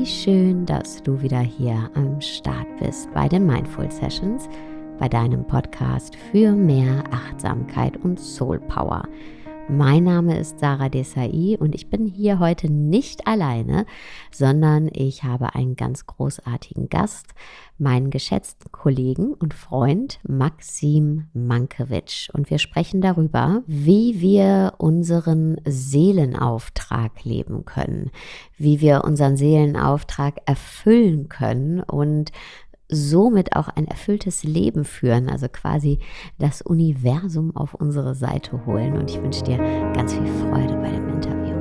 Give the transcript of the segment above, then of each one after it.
Wie schön, dass du wieder hier am Start bist bei den Mindful Sessions, bei deinem Podcast für mehr Achtsamkeit und Soul Power. Mein Name ist Sarah Desai und ich bin hier heute nicht alleine, sondern ich habe einen ganz großartigen Gast, meinen geschätzten Kollegen und Freund Maxim Mankiewicz. Und wir sprechen darüber, wie wir unseren Seelenauftrag leben können, wie wir unseren Seelenauftrag erfüllen können und somit auch ein erfülltes Leben führen, also quasi das Universum auf unsere Seite holen. Und ich wünsche dir ganz viel Freude bei dem Interview.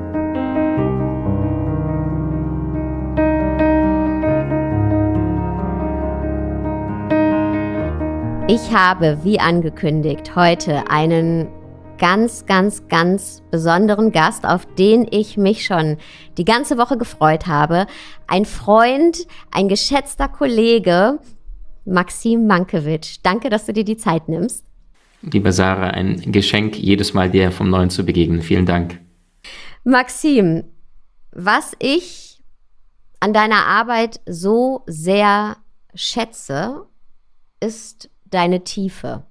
Ich habe, wie angekündigt, heute einen ganz besonderen Gast, auf den ich mich schon die ganze Woche gefreut habe. Ein Freund, ein geschätzter Kollege, Maxim Mankiewicz. Danke, dass du dir die Zeit nimmst. Liebe Sarah, ein Geschenk, jedes Mal dir vom Neuen zu begegnen. Vielen Dank. Maxim, was ich an deiner Arbeit so sehr schätze, ist deine Tiefe.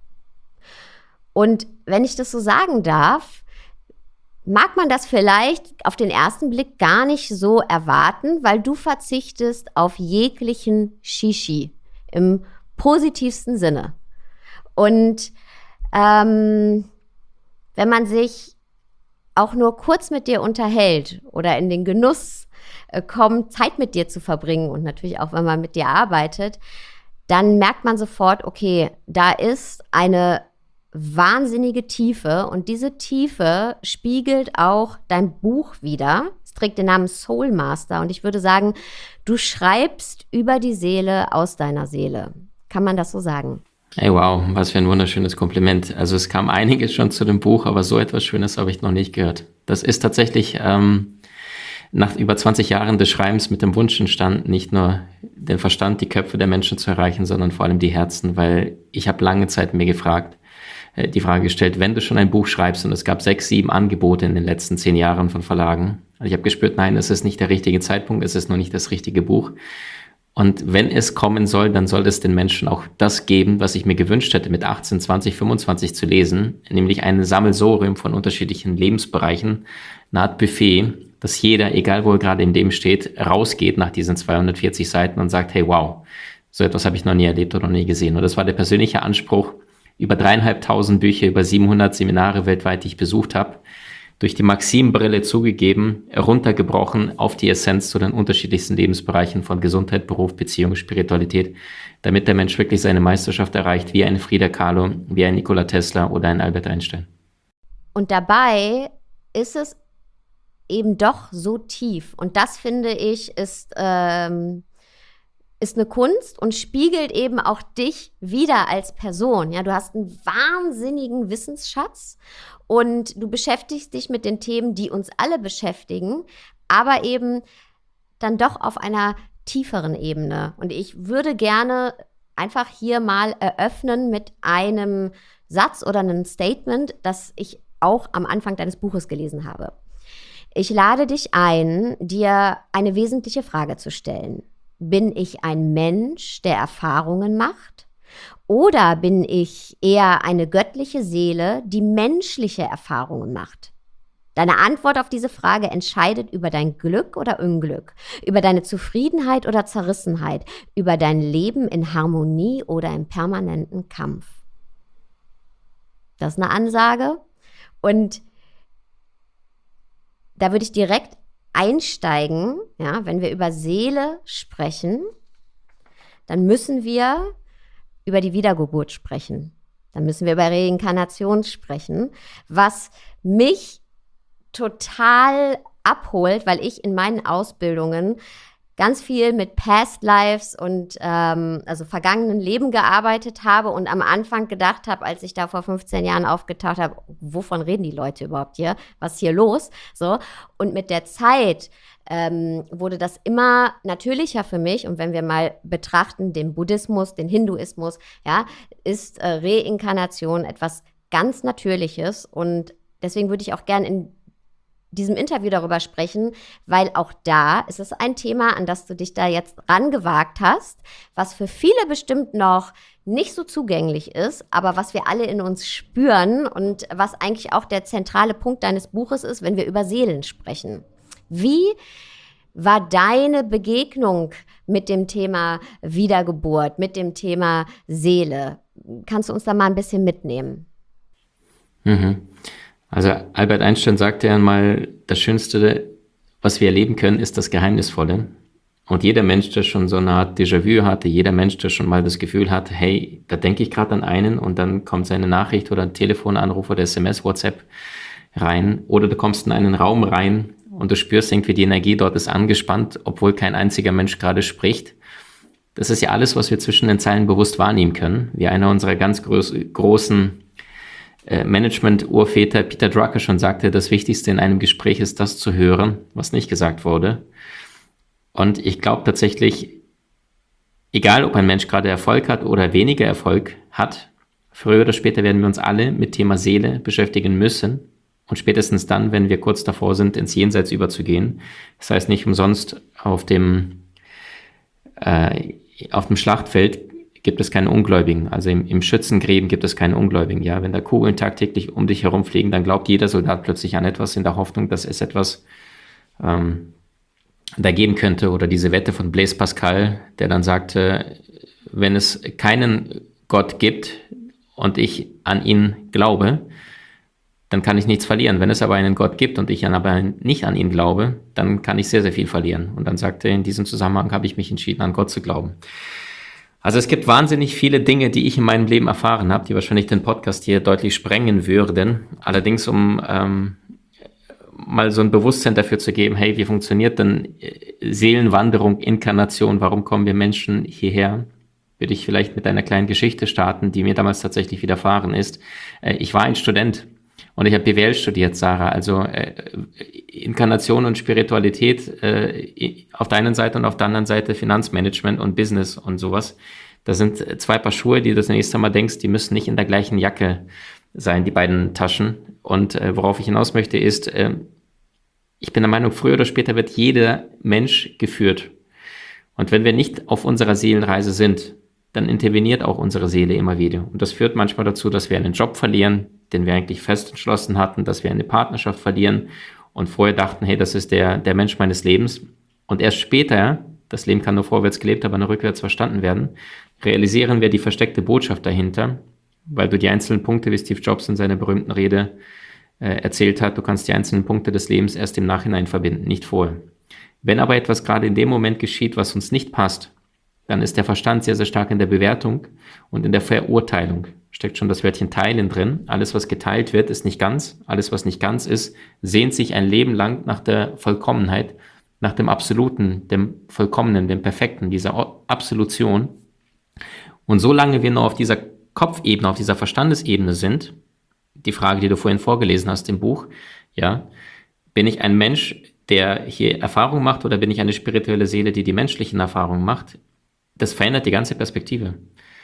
Und wenn ich das so sagen darf, mag man das vielleicht auf den ersten Blick gar nicht so erwarten, weil du verzichtest auf jeglichen Shishi im positivsten Sinne. Und wenn man sich auch nur kurz mit dir unterhält oder in den Genuss kommt, Zeit mit dir zu verbringen und natürlich auch, wenn man mit dir arbeitet, dann merkt man sofort, okay, da ist eine wahnsinnige Tiefe und diese Tiefe spiegelt auch dein Buch wider. Es trägt den Namen Soul Master und ich würde sagen, du schreibst über die Seele aus deiner Seele. Kann man das so sagen? Hey, wow, was für ein wunderschönes Kompliment. Also es kam einiges schon zu dem Buch, aber so etwas Schönes habe ich noch nicht gehört. Das ist tatsächlich nach über 20 Jahren des Schreibens mit dem Wunsch entstanden, nicht nur den Verstand, die Köpfe der Menschen zu erreichen, sondern vor allem die Herzen, weil ich habe lange Zeit mir die Frage gestellt, wenn du schon ein Buch schreibst, und es gab 6, 7 Angebote in den letzten 10 Jahren von Verlagen. Und ich habe gespürt, nein, es ist nicht der richtige Zeitpunkt, es ist noch nicht das richtige Buch. Und wenn es kommen soll, dann soll es den Menschen auch das geben, was ich mir gewünscht hätte, mit 18, 20, 25 zu lesen, nämlich ein Sammelsurium von unterschiedlichen Lebensbereichen, eine Art Buffet, dass jeder, egal wo er gerade im Leben steht, rausgeht nach diesen 240 Seiten und sagt, hey, wow, so etwas habe ich noch nie erlebt oder noch nie gesehen. Und das war der persönliche Anspruch, über 3.500 Bücher, über 700 Seminare weltweit, die ich besucht habe, durch die Maxim-Brille zugegeben, heruntergebrochen auf die Essenz zu den unterschiedlichsten Lebensbereichen von Gesundheit, Beruf, Beziehung, Spiritualität, damit der Mensch wirklich seine Meisterschaft erreicht, wie ein Frida Kahlo, wie ein Nikola Tesla oder ein Albert Einstein. Und dabei ist es eben doch so tief. Und das, finde ich, ist eine Kunst und spiegelt eben auch dich wieder als Person. Ja, du hast einen wahnsinnigen Wissensschatz und du beschäftigst dich mit den Themen, die uns alle beschäftigen, aber eben dann doch auf einer tieferen Ebene. Und ich würde gerne einfach hier mal eröffnen mit einem Satz oder einem Statement, das ich auch am Anfang deines Buches gelesen habe. Ich lade dich ein, dir eine wesentliche Frage zu stellen. Bin ich ein Mensch, der Erfahrungen macht? Oder bin ich eher eine göttliche Seele, die menschliche Erfahrungen macht? Deine Antwort auf diese Frage entscheidet über dein Glück oder Unglück, über deine Zufriedenheit oder Zerrissenheit, über dein Leben in Harmonie oder im permanenten Kampf. Das ist eine Ansage und da würde ich direkt einsteigen, ja, wenn wir über Seele sprechen, dann müssen wir über die Wiedergeburt sprechen. Dann müssen wir über Reinkarnation sprechen, was mich total abholt, weil ich in meinen Ausbildungen ganz viel mit Past Lives und also vergangenen Leben gearbeitet habe und am Anfang gedacht habe, als ich da vor 15 Jahren aufgetaucht habe, wovon reden die Leute überhaupt hier? Was ist hier los? So. Und mit der Zeit wurde das immer natürlicher für mich. Und wenn wir mal betrachten, den Buddhismus, den Hinduismus, ja, ist Reinkarnation etwas ganz Natürliches. Und deswegen würde ich auch gern in diesem Interview darüber sprechen, weil auch da ist es ein Thema, an das du dich da jetzt rangewagt hast, was für viele bestimmt noch nicht so zugänglich ist, aber was wir alle in uns spüren und was eigentlich auch der zentrale Punkt deines Buches ist, wenn wir über Seelen sprechen. Wie war deine Begegnung mit dem Thema Wiedergeburt, mit dem Thema Seele? Kannst du uns da mal ein bisschen mitnehmen? Also Albert Einstein sagte ja mal, das Schönste, was wir erleben können, ist das Geheimnisvolle. Und jeder Mensch, der schon so eine Art Déjà-vu hatte, jeder Mensch, der schon mal das Gefühl hat, hey, da denke ich gerade an einen und dann kommt seine Nachricht oder ein Telefonanruf oder SMS, WhatsApp rein oder du kommst in einen Raum rein und du spürst irgendwie, die Energie dort ist angespannt, obwohl kein einziger Mensch gerade spricht. Das ist ja alles, was wir zwischen den Zeilen bewusst wahrnehmen können. Wie einer unserer ganz großen Management-Urväter Peter Drucker schon sagte, das Wichtigste in einem Gespräch ist das zu hören, was nicht gesagt wurde. Und ich glaube tatsächlich, egal ob ein Mensch gerade Erfolg hat oder weniger Erfolg hat, früher oder später werden wir uns alle mit Thema Seele beschäftigen müssen. Und spätestens dann, wenn wir kurz davor sind, ins Jenseits überzugehen. Das heißt nicht umsonst auf dem Schlachtfeld gibt es keine Ungläubigen. Also im Schützengräben gibt es keine Ungläubigen. Ja, wenn da Kugeln tagtäglich um dich herumfliegen, dann glaubt jeder Soldat plötzlich an etwas in der Hoffnung, dass es etwas da geben könnte. Oder diese Wette von Blaise Pascal, der dann sagte, wenn es keinen Gott gibt und ich an ihn glaube, dann kann ich nichts verlieren. Wenn es aber einen Gott gibt und ich aber nicht an ihn glaube, dann kann ich sehr, sehr viel verlieren. Und dann sagte er, in diesem Zusammenhang habe ich mich entschieden, an Gott zu glauben. Also es gibt wahnsinnig viele Dinge, die ich in meinem Leben erfahren habe, die wahrscheinlich den Podcast hier deutlich sprengen würden. Allerdings, um mal so ein Bewusstsein dafür zu geben, hey, wie funktioniert denn Seelenwanderung, Inkarnation, warum kommen wir Menschen hierher? Würde ich vielleicht mit einer kleinen Geschichte starten, die mir damals tatsächlich widerfahren ist. Ich war ein Student und ich habe BWL studiert, Sarah, also Inkarnation und Spiritualität auf der einen Seite und auf der anderen Seite Finanzmanagement und Business und sowas. Das sind zwei Paar Schuhe, die du das nächste Mal denkst, die müssen nicht in der gleichen Jacke sein, die beiden Taschen. Und worauf ich hinaus möchte ist, ich bin der Meinung, früher oder später wird jeder Mensch geführt. Und wenn wir nicht auf unserer Seelenreise sind, dann interveniert auch unsere Seele immer wieder. Und das führt manchmal dazu, dass wir einen Job verlieren, den wir eigentlich fest entschlossen hatten, dass wir eine Partnerschaft verlieren und vorher dachten, hey, das ist der Mensch meines Lebens. Und erst später, das Leben kann nur vorwärts gelebt, aber nur rückwärts verstanden werden, realisieren wir die versteckte Botschaft dahinter, weil du die einzelnen Punkte, wie Steve Jobs in seiner berühmten Rede erzählt hat, du kannst die einzelnen Punkte des Lebens erst im Nachhinein verbinden, nicht vorher. Wenn aber etwas gerade in dem Moment geschieht, was uns nicht passt, dann ist der Verstand sehr, sehr stark in der Bewertung und in der Verurteilung. Steckt schon das Wörtchen teilen drin. Alles, was geteilt wird, ist nicht ganz. Alles, was nicht ganz ist, sehnt sich ein Leben lang nach der Vollkommenheit, nach dem Absoluten, dem Vollkommenen, dem Perfekten, dieser Absolution. Und solange wir nur auf dieser Kopfebene, auf dieser Verstandesebene sind, die Frage, die du vorhin vorgelesen hast im Buch, ja, bin ich ein Mensch, der hier Erfahrung macht oder bin ich eine spirituelle Seele, die die menschlichen Erfahrungen macht? Das verändert die ganze Perspektive.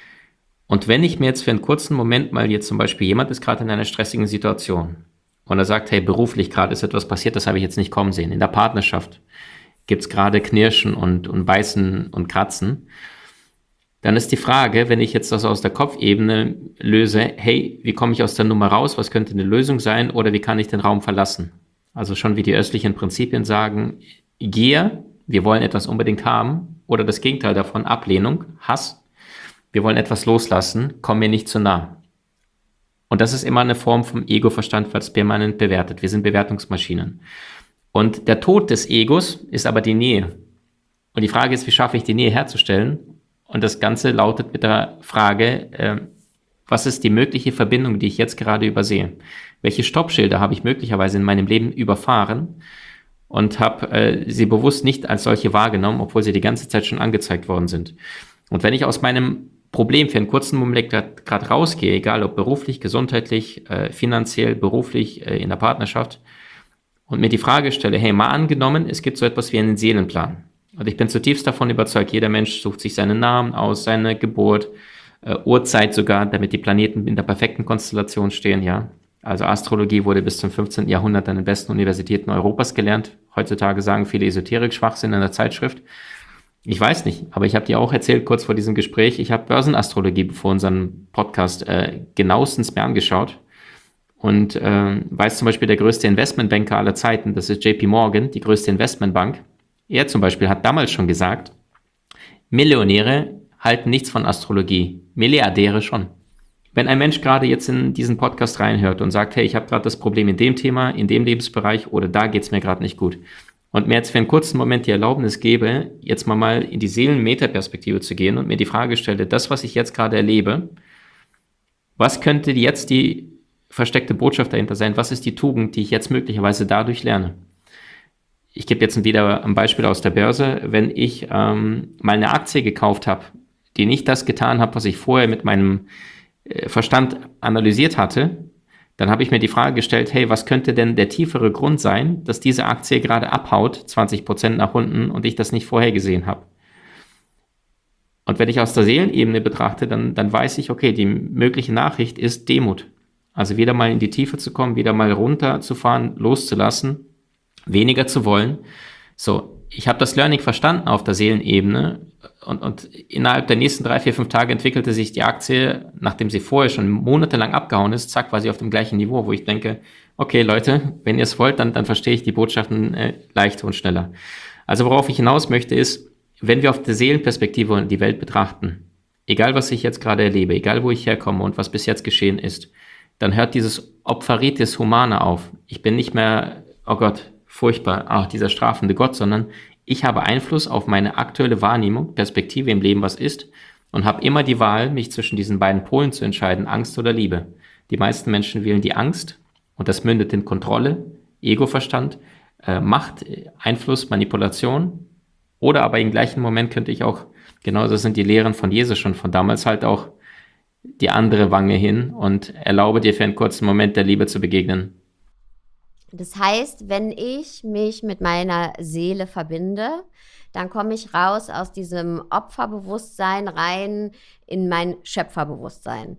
Und wenn ich mir jetzt für einen kurzen Moment mal jetzt zum Beispiel, jemand ist gerade in einer stressigen Situation und er sagt, hey, beruflich gerade ist etwas passiert, das habe ich jetzt nicht kommen sehen. In der Partnerschaft gibt es gerade Knirschen und Beißen und Kratzen. Dann ist die Frage, wenn ich jetzt das aus der Kopfebene löse, hey, wie komme ich aus der Nummer raus? Was könnte eine Lösung sein? Oder wie kann ich den Raum verlassen? Also schon wie die östlichen Prinzipien sagen, Gier, wir wollen etwas unbedingt haben, oder das Gegenteil davon, Ablehnung, Hass, wir wollen etwas loslassen, komm mir nicht zu nah. Und das ist immer eine Form vom Ego-Verstand, weil es permanent bewertet. Wir sind Bewertungsmaschinen. Und der Tod des Egos ist aber die Nähe. Und die Frage ist, wie schaffe ich die Nähe herzustellen? Und das Ganze lautet mit der Frage, was ist die mögliche Verbindung, die ich jetzt gerade übersehe? Welche Stoppschilder habe ich möglicherweise in meinem Leben überfahren und habe sie bewusst nicht als solche wahrgenommen, obwohl sie die ganze Zeit schon angezeigt worden sind? Und wenn ich aus meinem Problem für einen kurzen Moment gerade rausgehe, egal ob beruflich, gesundheitlich, finanziell, beruflich, in der Partnerschaft, und mir die Frage stelle, hey, mal angenommen, es gibt so etwas wie einen Seelenplan. Und ich bin zutiefst davon überzeugt, jeder Mensch sucht sich seinen Namen aus, seine Geburt, Uhrzeit sogar, damit die Planeten in der perfekten Konstellation stehen, ja. Also Astrologie wurde bis zum 15. Jahrhundert an den besten Universitäten Europas gelernt. Heutzutage sagen viele Esoterik-Schwachsinn in der Zeitschrift. Ich weiß nicht, aber ich habe dir auch erzählt, kurz vor diesem Gespräch, ich habe Börsenastrologie vor unserem Podcast genauestens mir angeschaut und weiß zum Beispiel, der größte Investmentbanker aller Zeiten, das ist JP Morgan, die größte Investmentbank. Er zum Beispiel hat damals schon gesagt, Millionäre halten nichts von Astrologie, Milliardäre schon. Wenn ein Mensch gerade jetzt in diesen Podcast reinhört und sagt, hey, ich habe gerade das Problem in dem Thema, in dem Lebensbereich oder da geht es mir gerade nicht gut und mir jetzt für einen kurzen Moment die Erlaubnis gebe, jetzt mal in die Seelen-Meta-Perspektive zu gehen und mir die Frage stelle, das, was ich jetzt gerade erlebe, was könnte jetzt die versteckte Botschaft dahinter sein? Was ist die Tugend, die ich jetzt möglicherweise dadurch lerne? Ich gebe jetzt wieder ein Beispiel aus der Börse. Wenn ich mal eine Aktie gekauft habe, die nicht das getan hat, was ich vorher mit meinem Verstand analysiert hatte, dann habe ich mir die Frage gestellt, hey, was könnte denn der tiefere Grund sein, dass diese Aktie gerade abhaut, 20% nach unten und ich das nicht vorhergesehen habe? Und wenn ich aus der Seelenebene betrachte, dann weiß ich, okay, die mögliche Nachricht ist Demut. Also wieder mal in die Tiefe zu kommen, wieder mal runterzufahren, loszulassen, weniger zu wollen. So, ich habe das Learning verstanden auf der Seelenebene und innerhalb der nächsten 3, 4, 5 Tage entwickelte sich die Aktie, nachdem sie vorher schon monatelang abgehauen ist, zack, war sie auf dem gleichen Niveau, wo ich denke, okay Leute, wenn ihr es wollt, dann verstehe ich die Botschaften leichter und schneller. Also worauf ich hinaus möchte ist, wenn wir auf der Seelenperspektive die Welt betrachten, egal was ich jetzt gerade erlebe, egal wo ich herkomme und was bis jetzt geschehen ist, dann hört dieses Opferitis Humana auf. Ich bin nicht mehr, oh Gott, furchtbar, dieser strafende Gott, sondern ich habe Einfluss auf meine aktuelle Wahrnehmung, Perspektive im Leben, was ist, und habe immer die Wahl, mich zwischen diesen beiden Polen zu entscheiden, Angst oder Liebe. Die meisten Menschen wählen die Angst und das mündet in Kontrolle, Egoverstand, Macht, Einfluss, Manipulation, oder aber im gleichen Moment könnte ich auch, genau das sind die Lehren von Jesus schon von damals, halt auch die andere Wange hin und erlaube dir für einen kurzen Moment der Liebe zu begegnen. Das heißt, wenn ich mich mit meiner Seele verbinde, dann komme ich raus aus diesem Opferbewusstsein rein in mein Schöpferbewusstsein.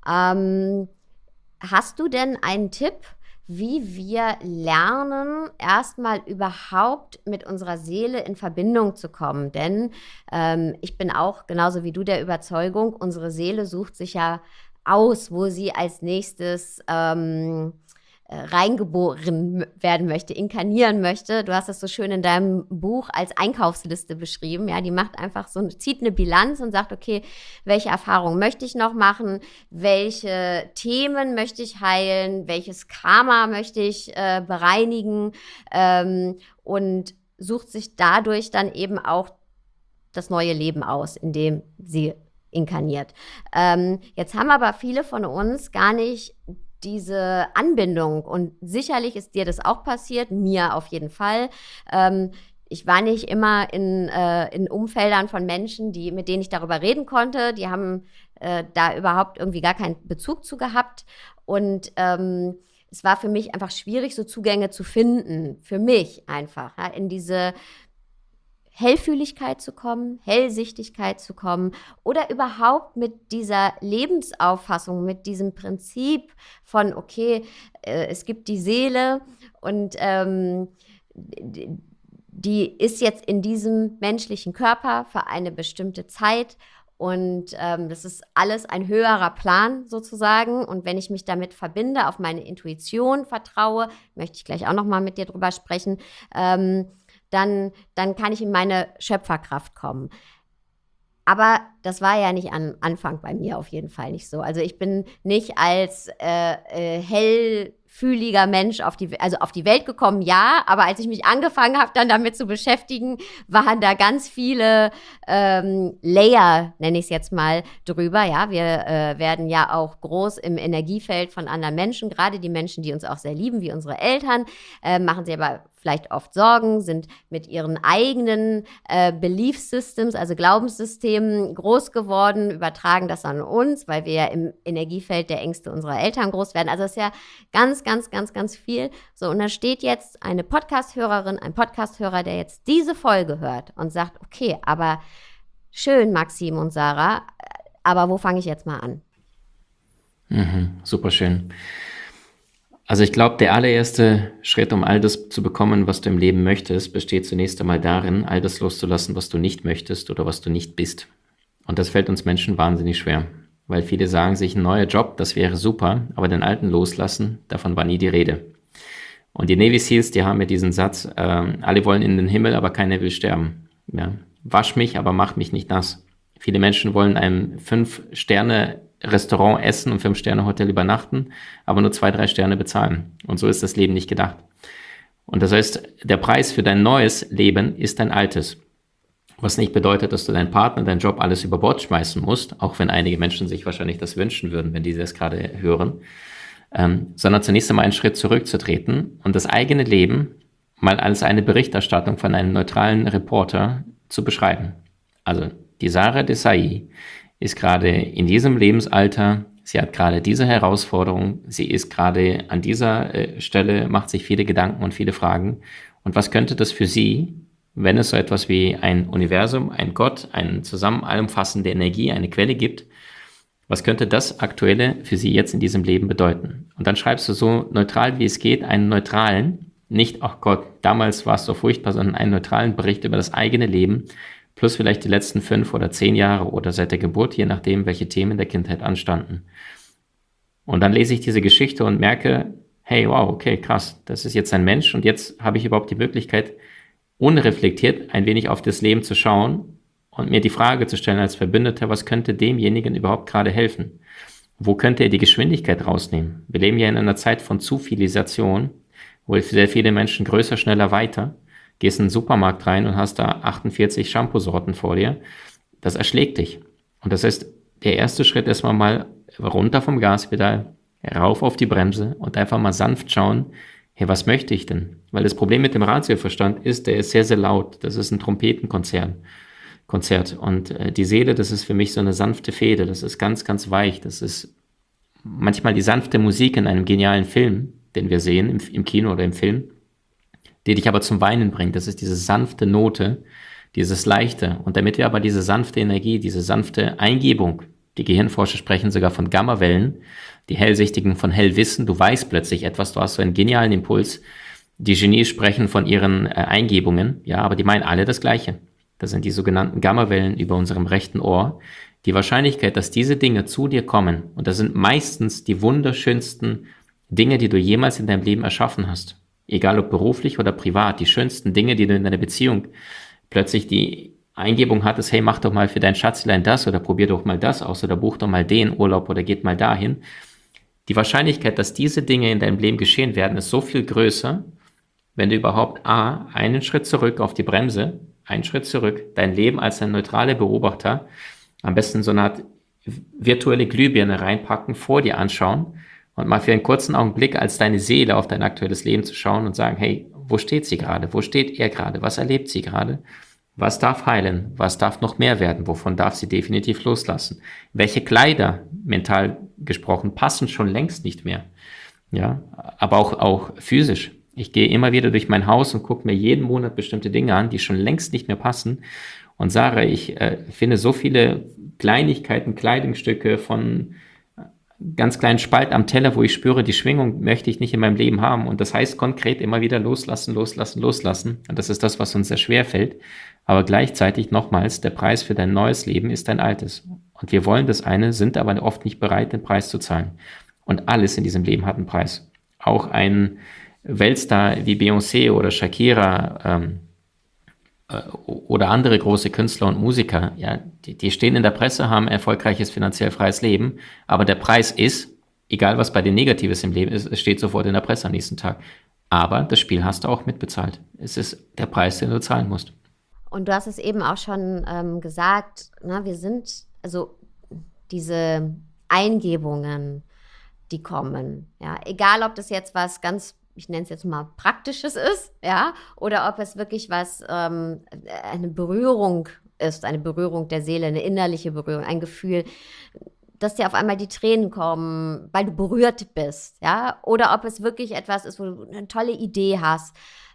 Hast du denn einen Tipp, wie wir lernen, erstmal überhaupt mit unserer Seele in Verbindung zu kommen? Denn ich bin auch genauso wie du der Überzeugung, unsere Seele sucht sich ja aus, wo sie als nächstes reingeboren werden möchte, inkarnieren möchte. Du hast das so schön in deinem Buch als Einkaufsliste beschrieben. Ja, die macht einfach so, zieht eine Bilanz und sagt, okay, welche Erfahrungen möchte ich noch machen? Welche Themen möchte ich heilen? Welches Karma möchte ich bereinigen? Und sucht sich dadurch dann eben auch das neue Leben aus, in dem sie inkarniert. Jetzt haben aber viele von uns gar nicht diese Anbindung, und sicherlich ist dir das auch passiert, mir auf jeden Fall. Ich war nicht immer in Umfeldern von Menschen, mit denen ich darüber reden konnte. Die haben da überhaupt irgendwie gar keinen Bezug zu gehabt. Und es war für mich einfach schwierig, so Zugänge zu finden. Für mich einfach, ja, in diese Hellfühligkeit zu kommen, Hellsichtigkeit zu kommen oder überhaupt mit dieser Lebensauffassung, mit diesem Prinzip von, okay, es gibt die Seele und die ist jetzt in diesem menschlichen Körper für eine bestimmte Zeit und das ist alles ein höherer Plan sozusagen, und wenn ich mich damit verbinde, auf meine Intuition vertraue, möchte ich gleich auch noch mal mit dir drüber sprechen, dann kann ich in meine Schöpferkraft kommen. Aber das war ja nicht am Anfang bei mir auf jeden Fall nicht so. Also ich bin nicht als hellfühliger Mensch auf die Welt gekommen, ja, aber als ich mich angefangen habe, dann damit zu beschäftigen, waren da ganz viele Layer, nenne ich es jetzt mal, drüber. Ja, wir werden ja auch groß im Energiefeld von anderen Menschen, gerade die Menschen, die uns auch sehr lieben, wie unsere Eltern, machen sich aber vielleicht oft Sorgen, sind mit ihren eigenen Belief Systems, also Glaubenssystemen, groß geworden, übertragen das an uns, weil wir ja im Energiefeld der Ängste unserer Eltern groß werden. Also es ist ja ganz, ganz, ganz, ganz viel. So, und da steht jetzt eine Podcast-Hörerin, ein Podcast-Hörer, der jetzt diese Folge hört und sagt, okay, aber schön, Maxim und Sarah, aber wo fange ich jetzt mal an? Super schön. Also ich glaube, der allererste Schritt, um all das zu bekommen, was du im Leben möchtest, besteht zunächst einmal darin, all das loszulassen, was du nicht möchtest oder was du nicht bist. Und das fällt uns Menschen wahnsinnig schwer, weil viele sagen sich, ein neuer Job, das wäre super, aber den alten loslassen, davon war nie die Rede. Und die Navy Seals, die haben ja diesen Satz, alle wollen in den Himmel, aber keiner will sterben. Ja? Wasch mich, aber mach mich nicht nass. Viele Menschen wollen einem 5-Sterne-Restaurant essen und 5-Sterne-Hotel übernachten, aber nur 2, 3 Sterne bezahlen. Und so ist das Leben nicht gedacht. Und das heißt, der Preis für dein neues Leben ist dein altes. Was nicht bedeutet, dass du deinen Partner, deinen Job alles über Bord schmeißen musst, auch wenn einige Menschen sich wahrscheinlich das wünschen würden, wenn die das gerade hören, sondern zunächst einmal einen Schritt zurückzutreten und das eigene Leben mal als eine Berichterstattung von einem neutralen Reporter zu beschreiben. Also die Sarah Desai ist gerade in diesem Lebensalter, sie hat gerade diese Herausforderung, sie ist gerade an dieser Stelle, macht sich viele Gedanken und viele Fragen. Und was könnte das für sie, wenn es so etwas wie ein Universum, ein Gott, eine zusammen allumfassende Energie, eine Quelle gibt, was könnte das Aktuelle für sie jetzt in diesem Leben bedeuten? Und dann schreibst du so neutral wie es geht, einen neutralen, nicht, ach Gott, damals war es so furchtbar, sondern einen neutralen Bericht über das eigene Leben, plus vielleicht die letzten 5 oder 10 Jahre oder seit der Geburt, je nachdem, welche Themen der Kindheit anstanden. Und dann lese ich diese Geschichte und merke, hey, wow, okay, krass, das ist jetzt ein Mensch und jetzt habe ich überhaupt die Möglichkeit, unreflektiert ein wenig auf das Leben zu schauen und mir die Frage zu stellen als Verbündeter, was könnte demjenigen überhaupt gerade helfen? Wo könnte er die Geschwindigkeit rausnehmen? Wir leben ja in einer Zeit von Zufilisation, wo sehr viele Menschen größer, schneller, weiter. Gehst in den Supermarkt rein und hast da 48 Shampoo-Sorten vor dir. Das erschlägt dich. Und das heißt, der erste Schritt ist mal runter vom Gaspedal, rauf auf die Bremse und einfach mal sanft schauen, hey, was möchte ich denn? Weil das Problem mit dem Ratioverstand ist, der ist sehr, sehr laut. Das ist ein Trompetenkonzert. Und die Seele, das ist für mich so eine sanfte Feder. Das ist ganz, ganz weich. Das ist manchmal die sanfte Musik in einem genialen Film, den wir sehen im Kino oder im Film, die dich aber zum Weinen bringt. Das ist diese sanfte Note, dieses Leichte. Und damit wir aber diese sanfte Energie, diese sanfte Eingebung, die Gehirnforscher sprechen sogar von Gammawellen, die Hellsichtigen von Hellwissen, du weißt plötzlich etwas, du hast so einen genialen Impuls. Die Genies sprechen von ihren Eingebungen, ja, aber die meinen alle das Gleiche. Das sind die sogenannten Gammawellen über unserem rechten Ohr. Die Wahrscheinlichkeit, dass diese Dinge zu dir kommen, und das sind meistens die wunderschönsten Dinge, die du jemals in deinem Leben erschaffen hast, egal ob beruflich oder privat, die schönsten Dinge, die du in deiner Beziehung plötzlich die Eingebung hattest, hey, mach doch mal für dein Schatzlein das oder probier doch mal das aus oder buch doch mal den Urlaub oder geht mal dahin. Die Wahrscheinlichkeit, dass diese Dinge in deinem Leben geschehen werden, ist so viel größer, wenn du überhaupt einen Schritt zurück auf die Bremse, einen Schritt zurück, dein Leben als ein neutraler Beobachter, am besten so eine Art virtuelle Glühbirne reinpacken, vor dir anschauen und mal für einen kurzen Augenblick als deine Seele auf dein aktuelles Leben zu schauen und sagen, hey, wo steht sie gerade? Wo steht er gerade? Was erlebt sie gerade? Was darf heilen? Was darf noch mehr werden? Wovon darf sie definitiv loslassen? Welche Kleider, mental gesprochen, passen schon längst nicht mehr? Ja, aber auch physisch. Ich gehe immer wieder durch mein Haus und gucke mir jeden Monat bestimmte Dinge an, die schon längst nicht mehr passen. Und Sarah, ich finde so viele Kleinigkeiten, Kleidungsstücke von ganz kleinen Spalt am Teller, wo ich spüre, die Schwingung möchte ich nicht in meinem Leben haben. Und das heißt konkret immer wieder loslassen, loslassen, loslassen. Und das ist das, was uns sehr schwer fällt. Aber gleichzeitig nochmals, der Preis für dein neues Leben ist dein altes. Und wir wollen das eine, sind aber oft nicht bereit, den Preis zu zahlen. Und alles in diesem Leben hat einen Preis. Auch ein Weltstar wie Beyoncé oder Shakira oder andere große Künstler und Musiker, ja, die stehen in der Presse, haben ein erfolgreiches, finanziell freies Leben, aber der Preis ist, egal was bei denen Negatives im Leben ist, es steht sofort in der Presse am nächsten Tag. Aber das Spiel hast du auch mitbezahlt. Es ist der Preis, den du zahlen musst. Und du hast es eben auch schon gesagt, ne, wir sind, also diese Eingebungen, die kommen, ja, egal ob das jetzt was ganz, ich nenne es jetzt mal Praktisches ist, ja, oder ob es wirklich was, eine Berührung ist, eine Berührung der Seele, eine innerliche Berührung, ein Gefühl, dass dir auf einmal die Tränen kommen, weil du berührt bist, ja, oder ob es wirklich etwas ist, wo du eine tolle Idee hast.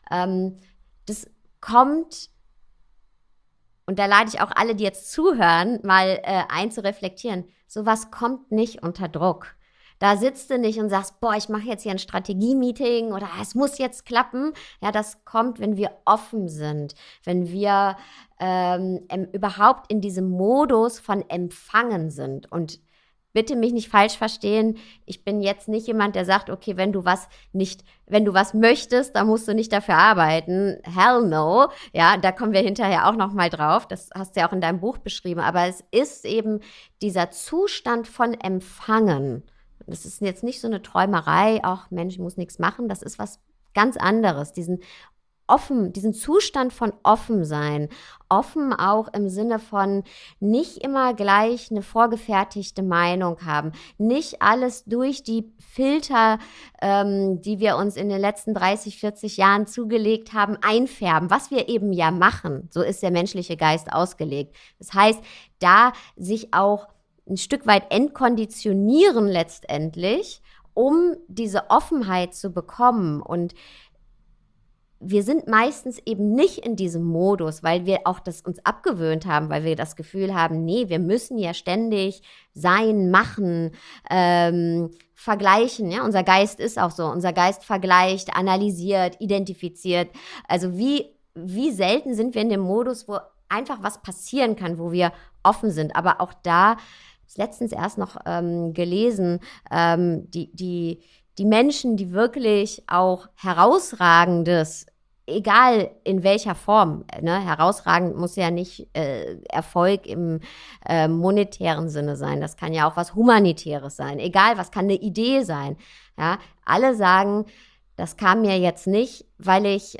Das kommt, und da lade ich auch alle, die jetzt zuhören, mal einzureflektieren. Sowas kommt nicht unter Druck. Da sitzt du nicht und sagst, boah, ich mache jetzt hier ein Strategie-Meeting oder es muss jetzt klappen. Ja, das kommt, wenn wir offen sind, wenn wir überhaupt in diesem Modus von Empfangen sind. Und bitte mich nicht falsch verstehen, ich bin jetzt nicht jemand, der sagt, okay, wenn du was möchtest, dann musst du nicht dafür arbeiten. Hell no. Ja, da kommen wir hinterher auch noch mal drauf. Das hast du ja auch in deinem Buch beschrieben. Aber es ist eben dieser Zustand von Empfangen. Das ist jetzt nicht so eine Träumerei, ach Mensch, ich muss nichts machen. Das ist was ganz anderes. Diesen Zustand von offen sein. Offen auch im Sinne von nicht immer gleich eine vorgefertigte Meinung haben. Nicht alles durch die Filter, die wir uns in den letzten 30, 40 Jahren zugelegt haben, einfärben. Was wir eben ja machen. So ist der menschliche Geist ausgelegt. Das heißt, da sich auch ein Stück weit entkonditionieren letztendlich, um diese Offenheit zu bekommen. Und wir sind meistens eben nicht in diesem Modus, weil wir auch das uns abgewöhnt haben, weil wir das Gefühl haben, nee, wir müssen ja ständig sein, machen, vergleichen. Ja? Unser Geist ist auch so. Unser Geist vergleicht, analysiert, identifiziert. Also wie selten sind wir in dem Modus, wo einfach was passieren kann, wo wir offen sind. Aber auch da, ich habe letztens erst noch gelesen, die Menschen, die wirklich auch Herausragendes, egal in welcher Form, ne, herausragend muss ja nicht Erfolg im monetären Sinne sein, das kann ja auch was Humanitäres sein, egal, was kann eine Idee sein. Ja? Alle sagen, das kam mir jetzt nicht, weil ich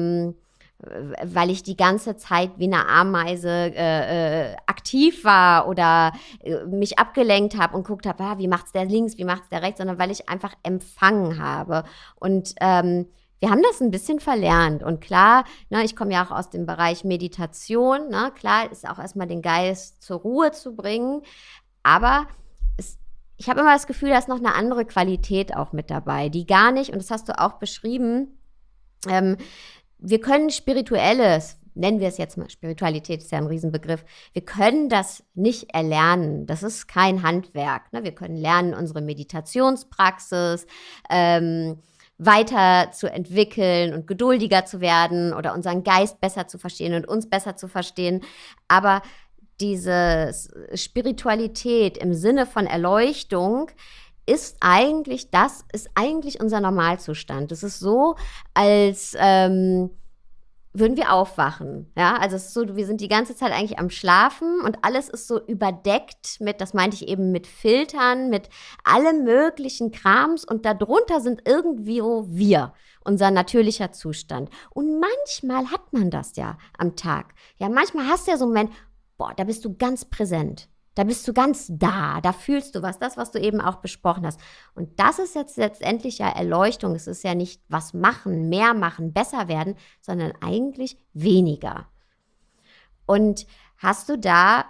die ganze Zeit wie eine Ameise aktiv war oder mich abgelenkt habe und guckt habe, wie macht's der links, wie macht's der rechts, sondern weil ich einfach empfangen habe. Und wir haben das ein bisschen verlernt. Und klar, ne, ich komme ja auch aus dem Bereich Meditation, ne, klar ist auch erstmal den Geist zur Ruhe zu bringen, aber ich habe immer das Gefühl, da ist noch eine andere Qualität auch mit dabei, die gar nicht, und das hast du auch beschrieben, wir können Spirituelles, nennen wir es jetzt mal, Spiritualität ist ja ein Riesenbegriff, wir können das nicht erlernen. Das ist kein Handwerk. Ne? Wir können lernen, unsere Meditationspraxis weiter zu entwickeln und geduldiger zu werden oder unseren Geist besser zu verstehen und uns besser zu verstehen. Aber diese Spiritualität im Sinne von Erleuchtung ist eigentlich unser Normalzustand. Es ist so, als würden wir aufwachen. Ja? Also es ist so, wir sind die ganze Zeit eigentlich am Schlafen und alles ist so überdeckt mit, das meinte ich eben, mit Filtern, mit allem möglichen Krams und darunter sind irgendwie wir, unser natürlicher Zustand. Und manchmal hat man das ja am Tag. Ja, manchmal hast du ja so einen Moment, boah, da bist du ganz präsent. Da bist du ganz da fühlst du was, das, was du eben auch besprochen hast. Und das ist jetzt letztendlich ja Erleuchtung. Es ist ja nicht was machen, mehr machen, besser werden, sondern eigentlich weniger. Und hast du da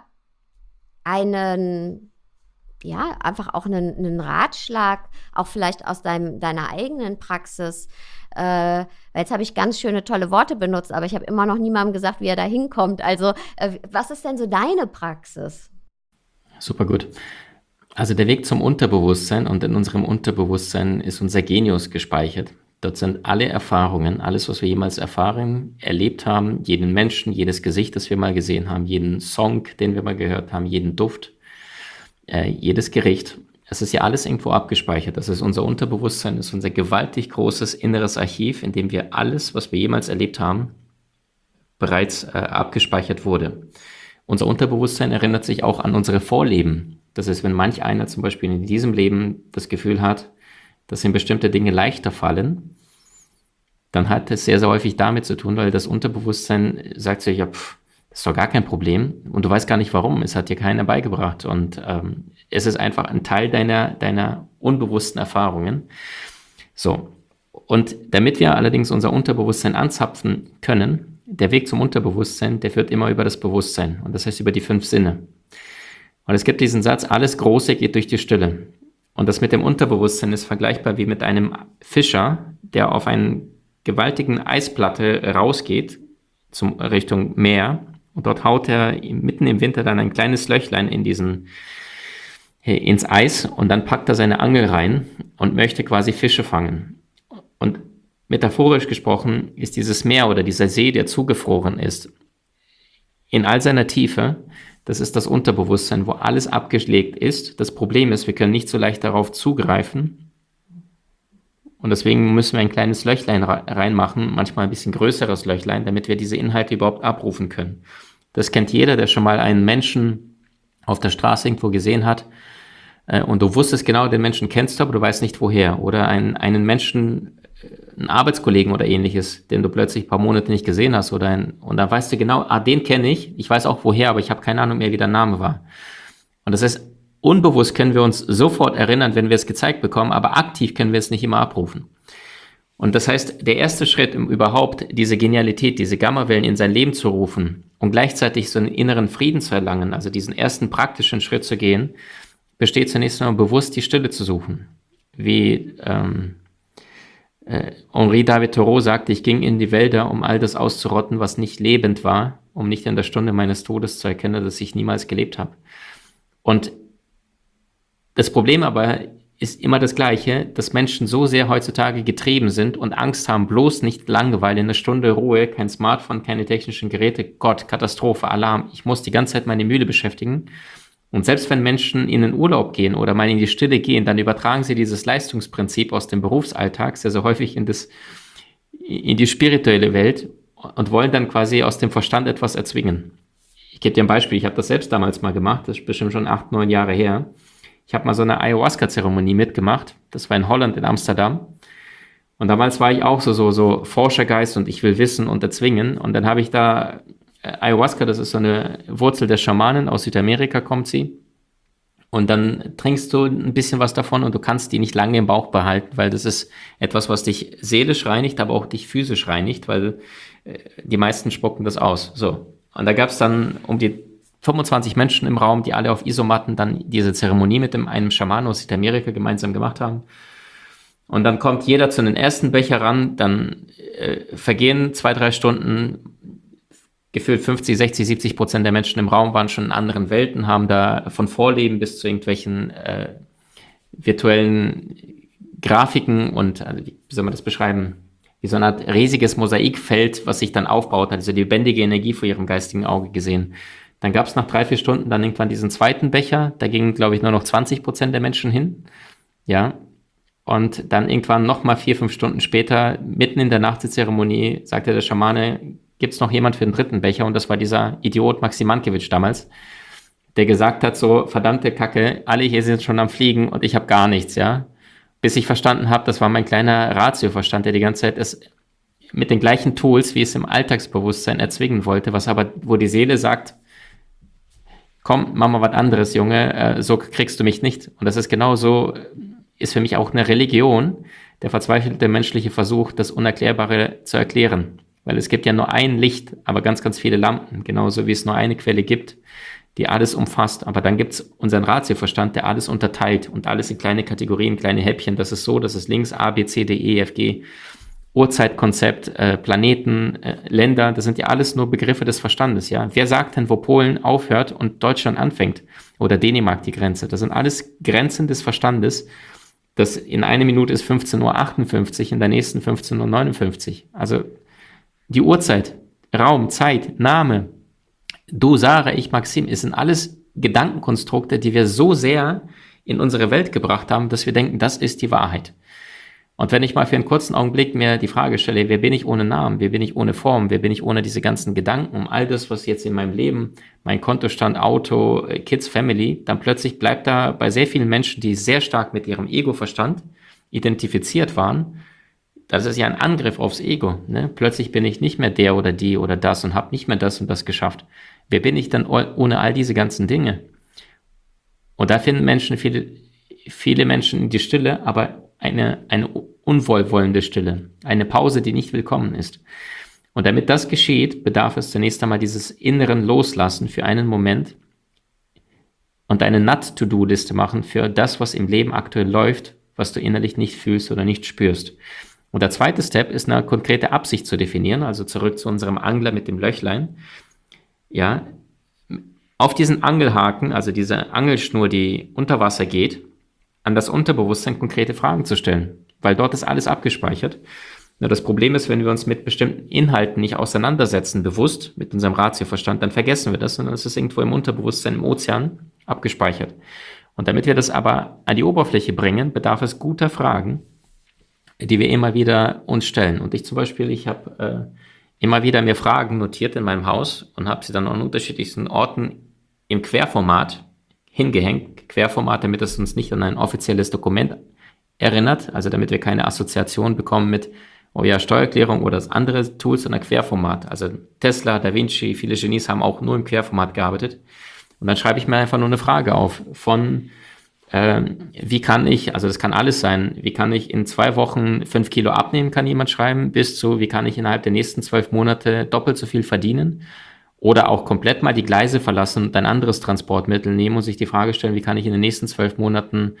einfach auch einen Ratschlag, auch vielleicht aus deiner eigenen Praxis? Weil jetzt habe ich ganz schöne, tolle Worte benutzt, aber ich habe immer noch niemandem gesagt, wie er da hinkommt. Also, was ist denn so deine Praxis? Super gut. Also der Weg zum Unterbewusstsein, und in unserem Unterbewusstsein ist unser Genius gespeichert. Dort sind alle Erfahrungen, alles, was wir jemals erlebt haben, jeden Menschen, jedes Gesicht, das wir mal gesehen haben, jeden Song, den wir mal gehört haben, jeden Duft, jedes Gericht. Es ist ja alles irgendwo abgespeichert. Das ist unser Unterbewusstsein, das ist unser gewaltig großes inneres Archiv, in dem wir alles, was wir jemals erlebt haben, bereits abgespeichert wurde. Unser Unterbewusstsein erinnert sich auch an unsere Vorleben. Das ist, wenn manch einer zum Beispiel in diesem Leben das Gefühl hat, dass ihm bestimmte Dinge leichter fallen, dann hat es sehr, sehr häufig damit zu tun, weil das Unterbewusstsein sagt sich, ja, das ist doch gar kein Problem und du weißt gar nicht warum, es hat dir keiner beigebracht und es ist einfach ein Teil deiner unbewussten Erfahrungen. So, und damit wir allerdings unser Unterbewusstsein anzapfen können, der Weg zum Unterbewusstsein, der führt immer über das Bewusstsein und das heißt über die 5 Sinne. Und es gibt diesen Satz, alles Große geht durch die Stille. Und das mit dem Unterbewusstsein ist vergleichbar wie mit einem Fischer, der auf eine gewaltigen Eisplatte rausgeht, Richtung Meer. Und dort haut er mitten im Winter dann ein kleines Löchlein in ins Eis und dann packt er seine Angel rein und möchte quasi Fische fangen. Und metaphorisch gesprochen ist dieses Meer oder dieser See, der zugefroren ist, in all seiner Tiefe, das ist das Unterbewusstsein, wo alles abgelegt ist. Das Problem ist, wir können nicht so leicht darauf zugreifen. Und deswegen müssen wir ein kleines Löchlein reinmachen, manchmal ein bisschen größeres Löchlein, damit wir diese Inhalte überhaupt abrufen können. Das kennt jeder, der schon mal einen Menschen auf der Straße irgendwo gesehen hat. Und du wusstest genau, den Menschen kennst du, aber du weißt nicht woher. Oder einen Menschen, einen Arbeitskollegen oder ähnliches, den du plötzlich ein paar Monate nicht gesehen hast. Und dann weißt du genau, den kenne ich. Ich weiß auch woher, aber ich habe keine Ahnung mehr, wie der Name war. Und das heißt, unbewusst können wir uns sofort erinnern, wenn wir es gezeigt bekommen, aber aktiv können wir es nicht immer abrufen. Und das heißt, der erste Schritt, um überhaupt diese Genialität, diese Gammawellen in sein Leben zu rufen und gleichzeitig so einen inneren Frieden zu erlangen, also diesen ersten praktischen Schritt zu gehen, besteht zunächst einmal bewusst die Stille zu suchen. Wie Henri David Thoreau sagte, ich ging in die Wälder, um all das auszurotten, was nicht lebend war, um nicht in der Stunde meines Todes zu erkennen, dass ich niemals gelebt habe. Und das Problem aber ist immer das Gleiche, dass Menschen so sehr heutzutage getrieben sind und Angst haben, bloß nicht Langeweile, eine Stunde Ruhe, kein Smartphone, keine technischen Geräte, Gott, Katastrophe, Alarm, ich muss die ganze Zeit meine Mühle beschäftigen. Und selbst wenn Menschen in den Urlaub gehen oder mal in die Stille gehen, dann übertragen sie dieses Leistungsprinzip aus dem Berufsalltag sehr, sehr häufig in die spirituelle Welt und wollen dann quasi aus dem Verstand etwas erzwingen. Ich gebe dir ein Beispiel, ich habe das selbst damals mal gemacht, das ist bestimmt schon 8, 9 Jahre her. Ich habe mal so eine Ayahuasca-Zeremonie mitgemacht. Das war in Holland, in Amsterdam. Und damals war ich auch so Forschergeist und ich will wissen und erzwingen. Und dann habe ich da Ayahuasca, das ist so eine Wurzel der Schamanen, aus Südamerika kommt sie. Und dann trinkst du ein bisschen was davon und du kannst die nicht lange im Bauch behalten, weil das ist etwas, was dich seelisch reinigt, aber auch dich physisch reinigt, weil die meisten spucken das aus. So. Und da gab es dann um die 25 Menschen im Raum, die alle auf Isomatten dann diese Zeremonie mit einem Schaman aus Südamerika gemeinsam gemacht haben. Und dann kommt jeder zu den ersten Becher ran, dann vergehen 2, 3 Stunden, gefühlt 50, 60, 70% der Menschen im Raum waren schon in anderen Welten, haben da von Vorleben bis zu irgendwelchen virtuellen Grafiken und, wie soll man das beschreiben, wie so eine Art riesiges Mosaikfeld, was sich dann aufbaut, also die lebendige Energie vor ihrem geistigen Auge gesehen. Dann gab es nach 3, 4 Stunden dann irgendwann diesen zweiten Becher. Da gingen, glaube ich, nur noch 20% der Menschen hin. Ja. Und dann irgendwann nochmal 4, 5 Stunden später, mitten in der Nacht der Zeremonie, sagte der Schamane, gibt es noch jemand für den dritten Becher? Und das war dieser Idiot Maxim Mankiewicz damals, der gesagt hat, so, verdammte Kacke, alle hier sind schon am Fliegen und ich habe gar nichts, ja. Bis ich verstanden habe, das war mein kleiner Ratioverstand, der die ganze Zeit es mit den gleichen Tools, wie es im Alltagsbewusstsein erzwingen wollte, wo die Seele sagt, komm, mach mal was anderes, Junge, so kriegst du mich nicht. Und das ist genau so, ist für mich auch eine Religion, der verzweifelte menschliche Versuch, das Unerklärbare zu erklären. Weil es gibt ja nur ein Licht, aber ganz, ganz viele Lampen, genauso wie es nur eine Quelle gibt, die alles umfasst. Aber dann gibt es unseren Ratioverstand, der alles unterteilt und alles in kleine Kategorien, kleine Häppchen. Das ist so, das ist links A, B, C, D, E, F, G. Urzeitkonzept, Planeten, Länder, das sind ja alles nur Begriffe des Verstandes, ja. Wer sagt denn, wo Polen aufhört und Deutschland anfängt? Oder Dänemark die Grenze? Das sind alles Grenzen des Verstandes. Das in einer Minute ist 15:58 Uhr, in der nächsten 15:59 Uhr. Also die Uhrzeit, Raum, Zeit, Name, du, Sarah, ich, Maxim, es sind alles Gedankenkonstrukte, die wir so sehr in unsere Welt gebracht haben, dass wir denken, das ist die Wahrheit. Und wenn ich mal für einen kurzen Augenblick mir die Frage stelle, wer bin ich ohne Namen, wer bin ich ohne Form, wer bin ich ohne diese ganzen Gedanken um all das, was jetzt in meinem Leben, mein Kontostand, Auto, Kids, Family, dann plötzlich bleibt da bei sehr vielen Menschen, die sehr stark mit ihrem Ego-Verstand identifiziert waren, das ist ja ein Angriff aufs Ego. Ne? Plötzlich bin ich nicht mehr der oder die oder das und habe nicht mehr das und das geschafft. Wer bin ich dann ohne all diese ganzen Dinge? Und da finden Menschen, viele Menschen in die Stille, aber eine unwohlwollende Stille, eine Pause, die nicht willkommen ist. Und damit das geschieht, bedarf es zunächst einmal dieses inneren Loslassen für einen Moment und eine Not-to-Do-Liste machen für das, was im Leben aktuell läuft, was du innerlich nicht fühlst oder nicht spürst. Und der zweite Step ist, eine konkrete Absicht zu definieren, also zurück zu unserem Angler mit dem Löchlein. Ja, auf diesen Angelhaken, also diese Angelschnur, die unter Wasser geht, an das Unterbewusstsein konkrete Fragen zu stellen, weil dort ist alles abgespeichert. Nur das Problem ist, wenn wir uns mit bestimmten Inhalten nicht auseinandersetzen, bewusst, mit unserem Ratioverstand, dann vergessen wir das und dann ist es irgendwo im Unterbewusstsein, im Ozean abgespeichert. Und damit wir das aber an die Oberfläche bringen, bedarf es guter Fragen, die wir immer wieder uns stellen. Und ich zum Beispiel, ich habe immer wieder mir Fragen notiert in meinem Haus und habe sie dann an unterschiedlichsten Orten im Querformat hingehängt. Querformat, damit es uns nicht an ein offizielles Dokument erinnert, also damit wir keine Assoziation bekommen mit, oh ja, Steuererklärung oder das andere Tools, sondern Querformat. Also Tesla, Da Vinci, viele Genies haben auch nur im Querformat gearbeitet. Und dann schreibe ich mir einfach nur eine Frage auf von, wie kann ich, also das kann alles sein, wie kann ich in 2 Wochen 5 Kilo abnehmen, kann jemand schreiben, bis zu, wie kann ich innerhalb der nächsten 12 Monate doppelt so viel verdienen oder auch komplett mal die Gleise verlassen und ein anderes Transportmittel nehmen und sich die Frage stellen, wie kann ich in den nächsten 12 Monaten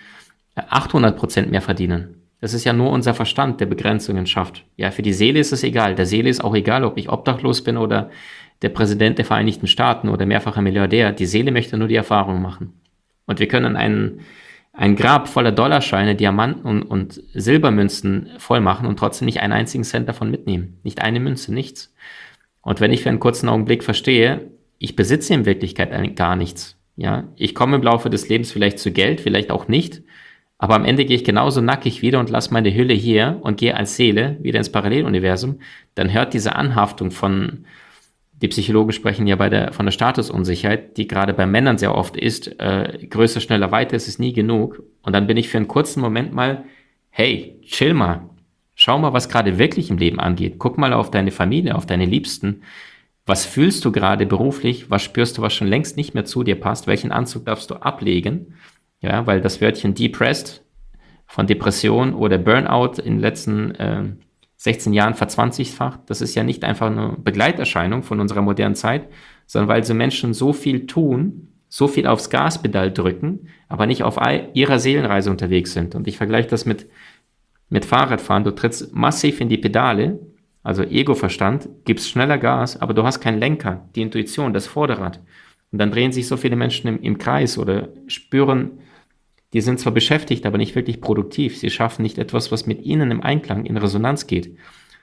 800% mehr verdienen. Das ist ja nur unser Verstand, der Begrenzungen schafft. Ja, für die Seele ist es egal. Der Seele ist auch egal, ob ich obdachlos bin oder der Präsident der Vereinigten Staaten oder mehrfacher Milliardär. Die Seele möchte nur die Erfahrung machen. Und wir können ein Grab voller Dollarscheine, Diamanten und Silbermünzen voll machen und trotzdem nicht einen einzigen Cent davon mitnehmen. Nicht eine Münze, nichts. Und wenn ich für einen kurzen Augenblick verstehe, ich besitze in Wirklichkeit gar nichts. Ja, ich komme im Laufe des Lebens vielleicht zu Geld, vielleicht auch nicht. Aber am Ende gehe ich genauso nackig wieder und lasse meine Hülle hier und gehe als Seele wieder ins Paralleluniversum. Dann hört diese Anhaftung von, die Psychologen sprechen ja von der Statusunsicherheit, die gerade bei Männern sehr oft ist, größer, schneller, weiter, ist es nie genug. Und dann bin ich für einen kurzen Moment mal, hey, chill mal. Schau mal, was gerade wirklich im Leben angeht. Guck mal auf deine Familie, auf deine Liebsten. Was fühlst du gerade beruflich? Was spürst du, was schon längst nicht mehr zu dir passt? Welchen Anzug darfst du ablegen? Ja, weil das Wörtchen depressed von Depression oder Burnout in den letzten 16 Jahren verzwanzigfacht, das ist ja nicht einfach eine Begleiterscheinung von unserer modernen Zeit, sondern weil so Menschen so viel tun, so viel aufs Gaspedal drücken, aber nicht auf ihrer Seelenreise unterwegs sind. Und ich vergleiche das mit Fahrradfahren. Du trittst massiv in die Pedale, also Ego-Verstand, gibst schneller Gas, aber du hast keinen Lenker, die Intuition, das Vorderrad. Und dann drehen sich so viele Menschen im Kreis oder spüren, die sind zwar beschäftigt, aber nicht wirklich produktiv. Sie schaffen nicht etwas, was mit ihnen im Einklang, in Resonanz geht.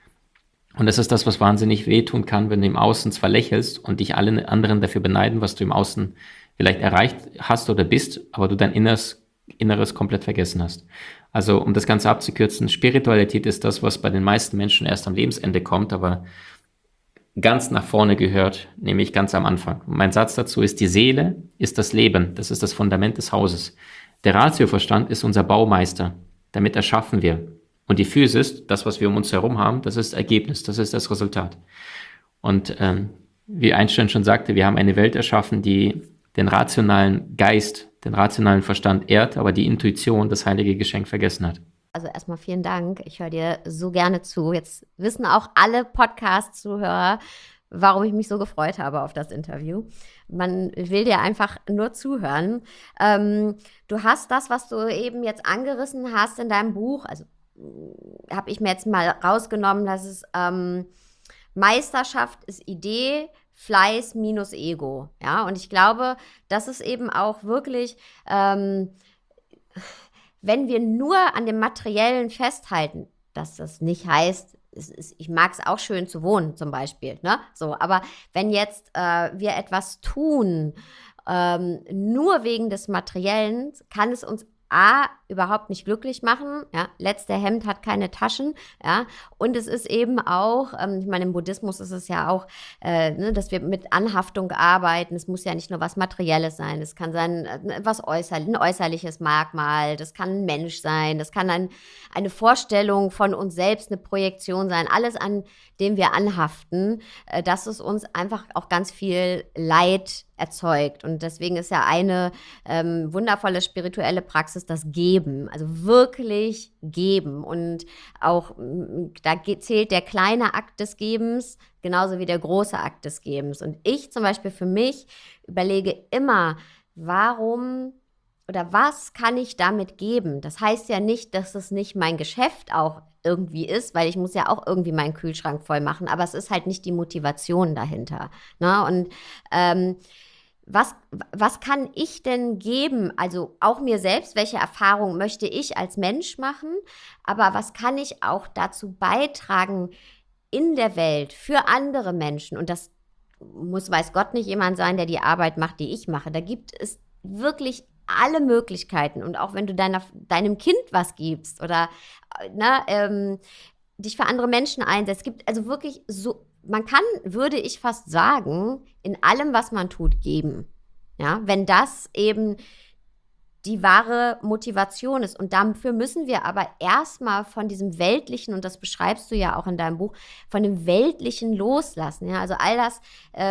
Und das ist das, was wahnsinnig wehtun kann, wenn du im Außen zwar lächelst und dich alle anderen dafür beneiden, was du im Außen vielleicht erreicht hast oder bist, aber du dein Inneres komplett vergessen hast. Also, um das Ganze abzukürzen, Spiritualität ist das, was bei den meisten Menschen erst am Lebensende kommt, aber ganz nach vorne gehört, nämlich ganz am Anfang. Und mein Satz dazu ist, die Seele ist das Leben, das ist das Fundament des Hauses. Der Ratioverstand ist unser Baumeister, damit erschaffen wir. Und die Physis, das, was wir um uns herum haben, das ist Ergebnis, das ist das Resultat. Und wie Einstein schon sagte, wir haben eine Welt erschaffen, die den rationalen Geist, den rationalen Verstand ehrt, aber die Intuition, das heilige Geschenk vergessen hat. Also erstmal vielen Dank. Ich höre dir so gerne zu. Jetzt wissen auch alle Podcast-Zuhörer, warum ich mich so gefreut habe auf das Interview. Man will dir einfach nur zuhören. Du hast das, was du eben jetzt angerissen hast in deinem Buch, also habe ich mir jetzt mal rausgenommen, dass es Meisterschaft ist Idee, Fleiß minus Ego. Ja, und ich glaube, das ist eben auch wirklich, wenn wir nur an dem Materiellen festhalten, dass das nicht heißt, ich mag es auch schön zu wohnen zum Beispiel, ne? So, aber wenn jetzt wir etwas tun, nur wegen des Materiellen, kann es uns überhaupt nicht glücklich machen, ja, letzter Hemd hat keine Taschen, ja, und es ist eben auch, ich meine, im Buddhismus ist es ja auch, dass wir mit Anhaftung arbeiten, es muss ja nicht nur was Materielles sein, es kann sein, ein äußerliches Merkmal, das kann ein Mensch sein, das kann eine Vorstellung von uns selbst, eine Projektion sein, alles, an dem wir anhaften, dass es uns einfach auch ganz viel Leid erzeugt. Und deswegen ist ja eine wundervolle spirituelle Praxis das Geben, also wirklich geben. Und auch da zählt der kleine Akt des Gebens genauso wie der große Akt des Gebens. Und ich zum Beispiel für mich überlege immer, warum oder was kann ich damit geben? Das heißt ja nicht, dass es nicht mein Geschäft auch irgendwie ist, weil ich muss ja auch irgendwie meinen Kühlschrank voll machen, aber es ist halt nicht die Motivation dahinter. Ne? Und was kann ich denn geben? Also auch mir selbst, welche Erfahrung möchte ich als Mensch machen? Aber was kann ich auch dazu beitragen in der Welt für andere Menschen? Und das muss, weiß Gott, nicht jemand sein, der die Arbeit macht, die ich mache. Da gibt es wirklich alle Möglichkeiten. Und auch wenn du deinem Kind was gibst oder dich für andere Menschen einsetzt, es gibt also wirklich so, man kann, würde ich fast sagen, in allem, was man tut, geben. Ja, wenn das eben die wahre Motivation ist. Und dafür müssen wir aber erstmal von diesem Weltlichen, und das beschreibst du ja auch in deinem Buch, von dem Weltlichen loslassen. Ja? Also all das,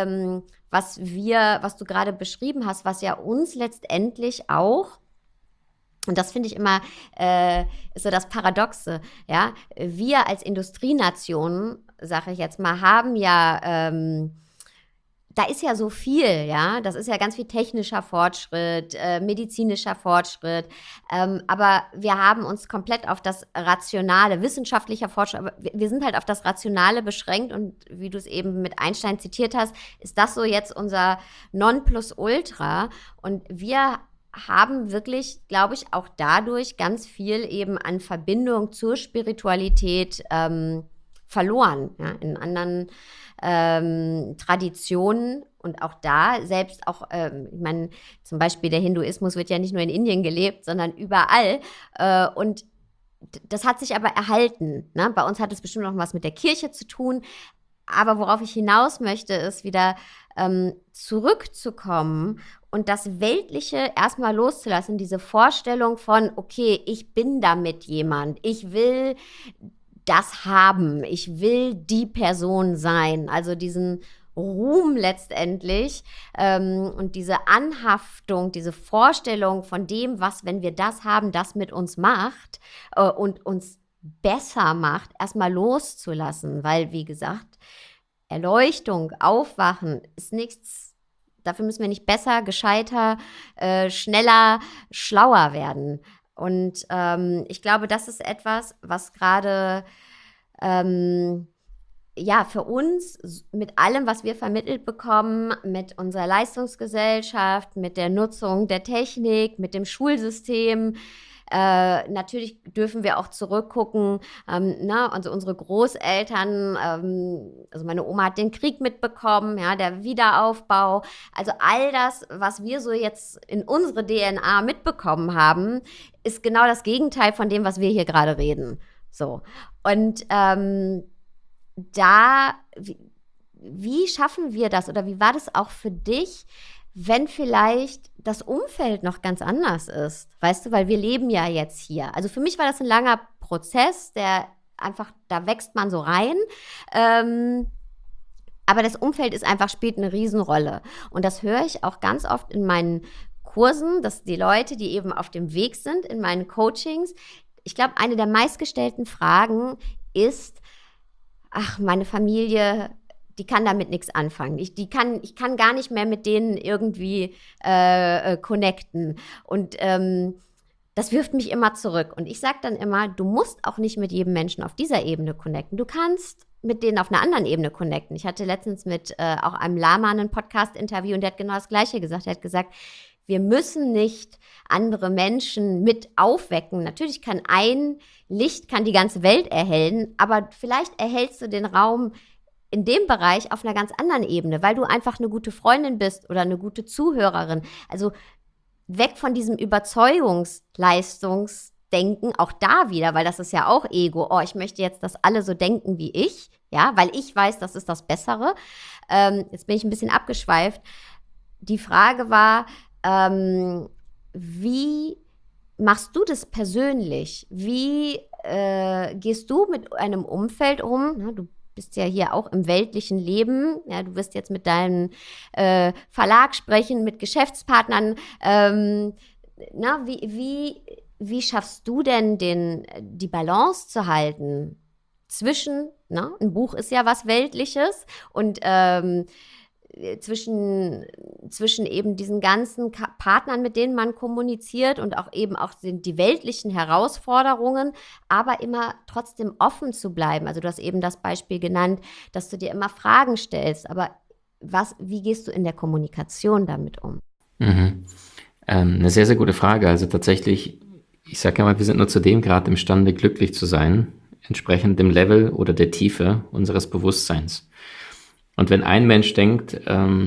was du gerade beschrieben hast, was ja uns letztendlich auch, und das finde ich immer, ist so das Paradoxe, ja, wir als Industrienation, sage ich jetzt mal, haben ja, da ist ja so viel, ja, das ist ja ganz viel technischer Fortschritt, medizinischer Fortschritt, aber wir haben uns komplett auf das Rationale, wissenschaftlicher Fortschritt, aber wir sind halt auf das Rationale beschränkt und wie du es eben mit Einstein zitiert hast, ist das so jetzt unser Nonplusultra und wir haben wirklich, glaube ich, auch dadurch ganz viel eben an Verbindung zur Spiritualität verloren, ja, in anderen Traditionen und auch da, selbst auch, ich meine, zum Beispiel der Hinduismus wird ja nicht nur in Indien gelebt, sondern überall und das hat sich aber erhalten, ne? Bei uns hat es bestimmt noch was mit der Kirche zu tun, aber worauf ich hinaus möchte, ist wieder zurückzukommen und das Weltliche erstmal loszulassen, diese Vorstellung von, okay, ich bin damit jemand, ich will das haben, ich will die Person sein, also diesen Ruhm letztendlich und diese Anhaftung, diese Vorstellung von dem, was, wenn wir das haben, das mit uns macht und uns besser macht, erstmal loszulassen, weil, wie gesagt, Erleuchtung, Aufwachen ist nichts, dafür müssen wir nicht besser, gescheiter, schneller, schlauer werden. Und ich glaube, das ist etwas, was gerade ja, für uns mit allem, was wir vermittelt bekommen, mit unserer Leistungsgesellschaft, mit der Nutzung der Technik, mit dem Schulsystem, natürlich dürfen wir auch zurückgucken, also unsere Großeltern, also meine Oma hat den Krieg mitbekommen, ja, der Wiederaufbau, also all das, was wir so jetzt in unsere DNA mitbekommen haben, ist genau das Gegenteil von dem, was wir hier gerade reden. So. Und wie schaffen wir das oder wie war das auch für dich, wenn vielleicht das Umfeld noch ganz anders ist, weißt du, weil wir leben ja jetzt hier. Also für mich war das ein langer Prozess, der einfach, da wächst man so rein, aber das Umfeld spielt eine Riesenrolle und das höre ich auch ganz oft in meinen Kursen, dass die Leute, die eben auf dem Weg sind, in meinen Coachings, ich glaube, eine der meistgestellten Fragen ist, ach, meine Familie, die kann damit nichts anfangen. Ich kann gar nicht mehr mit denen irgendwie connecten. Und das wirft mich immer zurück. Und ich sage dann immer, du musst auch nicht mit jedem Menschen auf dieser Ebene connecten. Du kannst mit denen auf einer anderen Ebene connecten. Ich hatte letztens mit auch einem Lama ein Podcast-Interview und der hat genau das Gleiche gesagt. Er hat gesagt, wir müssen nicht andere Menschen mit aufwecken. Natürlich kann ein Licht die ganze Welt erhellen, aber vielleicht erhältst du den Raum in dem Bereich auf einer ganz anderen Ebene, weil du einfach eine gute Freundin bist oder eine gute Zuhörerin. Also weg von diesem Überzeugungsleistungsdenken, auch da wieder, weil das ist ja auch Ego. Oh, ich möchte jetzt, dass alle so denken wie ich, ja, weil ich weiß, das ist das Bessere. Jetzt bin ich ein bisschen abgeschweift. Die Frage war, wie machst du das persönlich? Wie gehst du mit einem Umfeld um? Na, du bist ja hier auch im weltlichen Leben. Ja, du wirst jetzt mit deinem Verlag sprechen, mit Geschäftspartnern. Wie schaffst du denn die Balance zu halten zwischen, ein Buch ist ja was Weltliches und zwischen eben diesen ganzen Partnern, mit denen man kommuniziert und auch die weltlichen Herausforderungen, aber immer trotzdem offen zu bleiben. Also du hast eben das Beispiel genannt, dass du dir immer Fragen stellst, aber wie gehst du in der Kommunikation damit um? Eine sehr, sehr gute Frage. Also tatsächlich, ich sage ja mal, wir sind nur zu dem Grad imstande, glücklich zu sein, entsprechend dem Level oder der Tiefe unseres Bewusstseins. Und wenn ein Mensch denkt,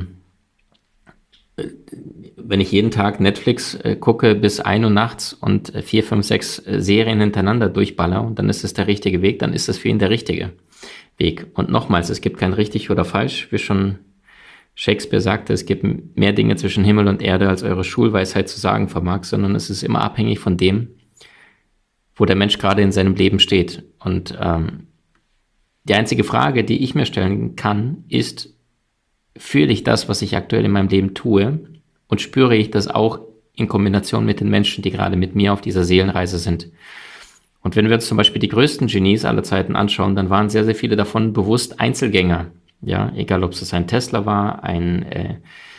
wenn ich jeden Tag Netflix gucke bis 1 Uhr nachts und 4, 5, 6 Serien hintereinander durchballer und dann ist es der richtige Weg, dann ist das für ihn der richtige Weg. Und nochmals, es gibt kein richtig oder falsch, wie schon Shakespeare sagte, es gibt mehr Dinge zwischen Himmel und Erde, als eure Schulweisheit zu sagen vermag, sondern es ist immer abhängig von dem, wo der Mensch gerade in seinem Leben steht. Und die einzige Frage, die ich mir stellen kann, ist, fühle ich das, was ich aktuell in meinem Leben tue und spüre ich das auch in Kombination mit den Menschen, die gerade mit mir auf dieser Seelenreise sind. Und wenn wir uns zum Beispiel die größten Genies aller Zeiten anschauen, dann waren sehr, sehr viele davon bewusst Einzelgänger. Ja, egal ob es ein Tesla war, ein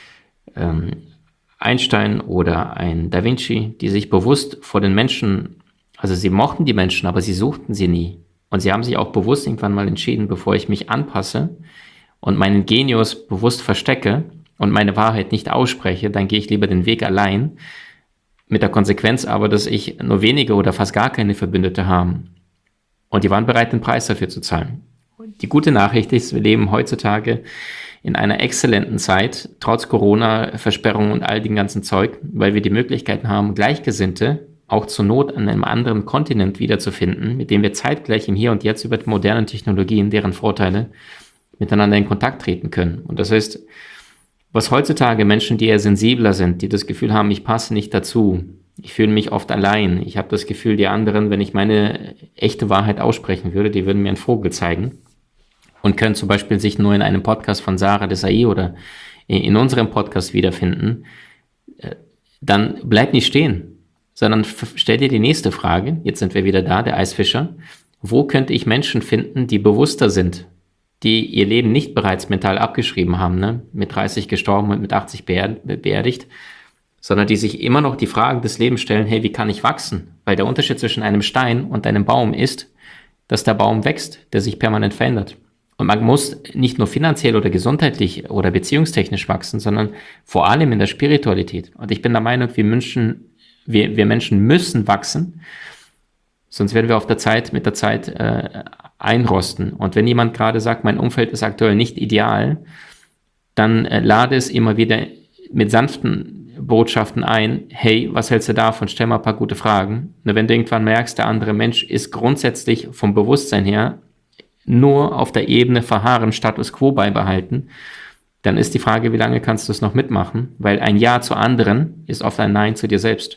Einstein oder ein Da Vinci, die sich bewusst vor den Menschen, also sie mochten die Menschen, aber sie suchten sie nie. Und sie haben sich auch bewusst irgendwann mal entschieden, bevor ich mich anpasse und meinen Genius bewusst verstecke und meine Wahrheit nicht ausspreche, dann gehe ich lieber den Weg allein, mit der Konsequenz aber, dass ich nur wenige oder fast gar keine Verbündete habe. Und die waren bereit, den Preis dafür zu zahlen. Die gute Nachricht ist, wir leben heutzutage in einer exzellenten Zeit, trotz Corona, Versperrungen und all dem ganzen Zeug, weil wir die Möglichkeiten haben, Gleichgesinnte auch zur Not an einem anderen Kontinent wiederzufinden, mit dem wir zeitgleich im Hier und Jetzt über die modernen Technologien, deren Vorteile, miteinander in Kontakt treten können. Und das heißt, was heutzutage Menschen, die eher sensibler sind, die das Gefühl haben, ich passe nicht dazu, ich fühle mich oft allein, ich habe das Gefühl, die anderen, wenn ich meine echte Wahrheit aussprechen würde, die würden mir einen Vogel zeigen und können zum Beispiel sich nur in einem Podcast von Sarah Desai oder in unserem Podcast wiederfinden, dann bleib nicht stehen, sondern stell dir die nächste Frage, jetzt sind wir wieder da, der Eisfischer, wo könnte ich Menschen finden, die bewusster sind, die ihr Leben nicht bereits mental abgeschrieben haben, ne? Mit 30 gestorben und mit 80 beerdigt, sondern die sich immer noch die Fragen des Lebens stellen, hey, wie kann ich wachsen? Weil der Unterschied zwischen einem Stein und einem Baum ist, dass der Baum wächst, der sich permanent verändert. Und man muss nicht nur finanziell oder gesundheitlich oder beziehungstechnisch wachsen, sondern vor allem in der Spiritualität. Und ich bin der Meinung, wir Menschen müssen wachsen, sonst werden wir mit der Zeit einrosten. Und wenn jemand gerade sagt, mein Umfeld ist aktuell nicht ideal, dann lade es immer wieder mit sanften Botschaften ein, hey, was hältst du davon? Stell mal ein paar gute Fragen. Und wenn du irgendwann merkst, der andere Mensch ist grundsätzlich vom Bewusstsein her nur auf der Ebene verharren, Status Quo beibehalten, dann ist die Frage, wie lange kannst du es noch mitmachen? Weil ein Ja zu anderen ist oft ein Nein zu dir selbst.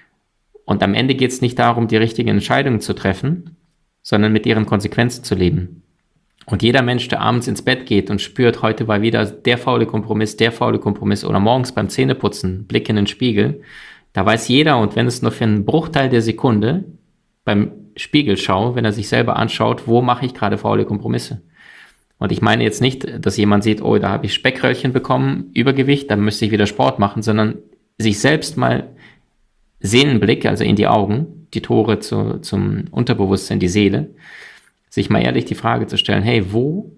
Und am Ende geht es nicht darum, die richtigen Entscheidungen zu treffen, sondern mit ihren Konsequenzen zu leben. Und jeder Mensch, der abends ins Bett geht und spürt, heute war wieder der faule Kompromiss oder morgens beim Zähneputzen, Blick in den Spiegel, da weiß jeder, und wenn es nur für einen Bruchteil der Sekunde beim Spiegelschau, wenn er sich selber anschaut, wo mache ich gerade faule Kompromisse? Und ich meine jetzt nicht, dass jemand sieht, oh, da habe ich Speckröllchen bekommen, Übergewicht, dann müsste ich wieder Sport machen, sondern sich selbst mal Seelenblick, also in die Augen, die Tore zum Unterbewusstsein, die Seele, sich mal ehrlich die Frage zu stellen, hey, wo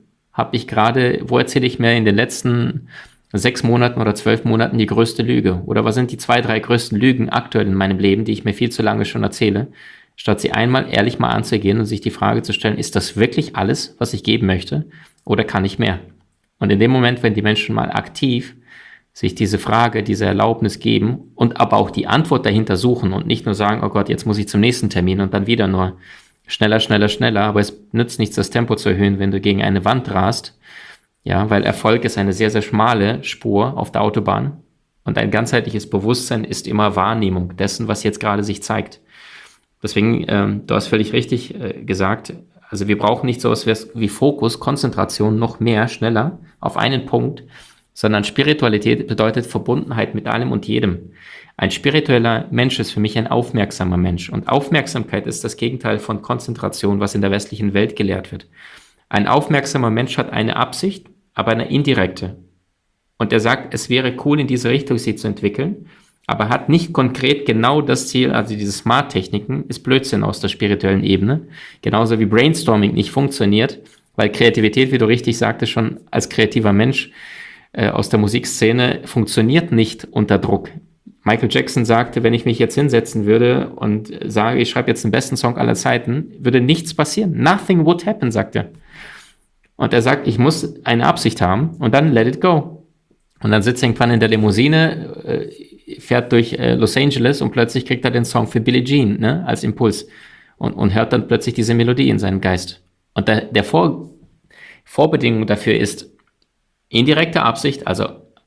erzähle ich mir in den letzten 6 Monaten oder 12 Monaten die größte Lüge? Oder was sind die 2, 3 größten Lügen aktuell in meinem Leben, die ich mir viel zu lange schon erzähle, statt sie einmal ehrlich mal anzugehen und sich die Frage zu stellen, ist das wirklich alles, was ich geben möchte, oder kann ich mehr? Und in dem Moment, wenn die Menschen mal aktiv sich diese Frage, diese Erlaubnis geben und aber auch die Antwort dahinter suchen und nicht nur sagen, oh Gott, jetzt muss ich zum nächsten Termin und dann wieder nur schneller, aber es nützt nichts, das Tempo zu erhöhen, wenn du gegen eine Wand rast, ja, weil Erfolg ist eine sehr, sehr schmale Spur auf der Autobahn und ein ganzheitliches Bewusstsein ist immer Wahrnehmung dessen, was jetzt gerade sich zeigt. Deswegen, du hast völlig richtig gesagt, also wir brauchen nicht so etwas wie Fokus, Konzentration, noch mehr, schneller auf einen Punkt, sondern Spiritualität bedeutet Verbundenheit mit allem und jedem. Ein spiritueller Mensch ist für mich ein aufmerksamer Mensch. Und Aufmerksamkeit ist das Gegenteil von Konzentration, was in der westlichen Welt gelehrt wird. Ein aufmerksamer Mensch hat eine Absicht, aber eine indirekte. Und er sagt, es wäre cool, in diese Richtung sich zu entwickeln, aber hat nicht konkret genau das Ziel, also diese Smart-Techniken, ist Blödsinn aus der spirituellen Ebene. Genauso wie Brainstorming nicht funktioniert, weil Kreativität, wie du richtig sagtest, schon als kreativer Mensch aus der Musikszene funktioniert nicht unter Druck. Michael Jackson sagte, wenn ich mich jetzt hinsetzen würde und sage, ich schreibe jetzt den besten Song aller Zeiten, würde nichts passieren. Nothing would happen, sagt er. Und er sagt, ich muss eine Absicht haben und dann let it go. Und dann sitzt er irgendwann in der Limousine, fährt durch Los Angeles und plötzlich kriegt er den Song für Billie Jean, ne, als Impuls und hört dann plötzlich diese Melodie in seinem Geist. Und der Vorbedingung dafür ist indirekte Absicht, also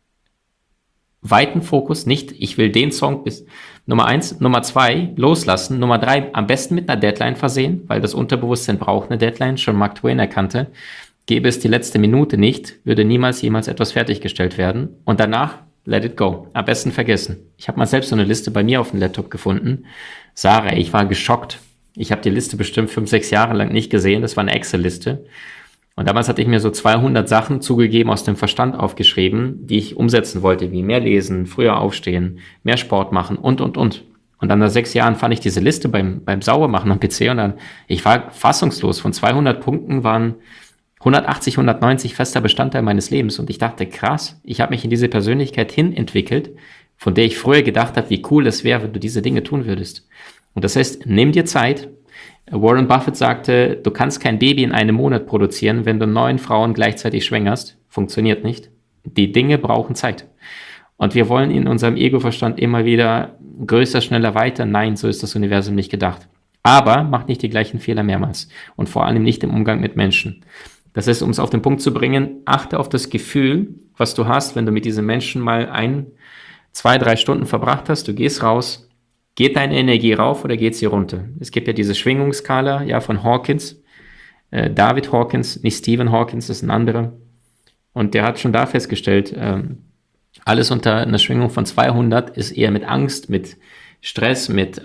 weiten Fokus, nicht ich will den Song bis Nummer 1, Nummer 2 loslassen, Nummer 3 am besten mit einer Deadline versehen, weil das Unterbewusstsein braucht eine Deadline, schon Mark Twain erkannte, gäbe es die letzte Minute nicht, würde niemals jemals etwas fertiggestellt werden und danach let it go, am besten vergessen. Ich habe mal selbst so eine Liste bei mir auf dem Laptop gefunden. Sarah, ich war geschockt. Ich habe die Liste bestimmt 5, 6 Jahre lang nicht gesehen, das war eine Excel-Liste. Und damals hatte ich mir so 200 Sachen zugegeben, aus dem Verstand aufgeschrieben, die ich umsetzen wollte, wie mehr lesen, früher aufstehen, mehr Sport machen und. Und dann nach 6 Jahren fand ich diese Liste beim Saubermachen am PC und dann, ich war fassungslos. Von 200 Punkten waren 180, 190 fester Bestandteil meines Lebens und ich dachte, krass, ich habe mich in diese Persönlichkeit hin entwickelt, von der ich früher gedacht habe, wie cool es wäre, wenn du diese Dinge tun würdest. Und das heißt, nimm dir Zeit. Warren Buffett sagte, du kannst kein Baby in einem Monat produzieren, wenn du 9 Frauen gleichzeitig schwängerst. Funktioniert nicht. Die Dinge brauchen Zeit. Und wir wollen in unserem Ego-Verstand immer wieder größer, schneller, weiter. Nein, so ist das Universum nicht gedacht. Aber mach nicht die gleichen Fehler mehrmals. Und vor allem nicht im Umgang mit Menschen. Das heißt, um es auf den Punkt zu bringen, achte auf das Gefühl, was du hast, wenn du mit diesem Menschen mal 1, 2, 3 Stunden verbracht hast. Du gehst raus. Geht deine Energie rauf oder geht sie runter? Es gibt ja diese Schwingungsskala, ja, von Hawkins. David Hawkins, nicht Stephen Hawkins, das ist ein anderer. Und der hat schon da festgestellt, alles unter einer Schwingung von 200 ist eher mit Angst, mit Stress, mit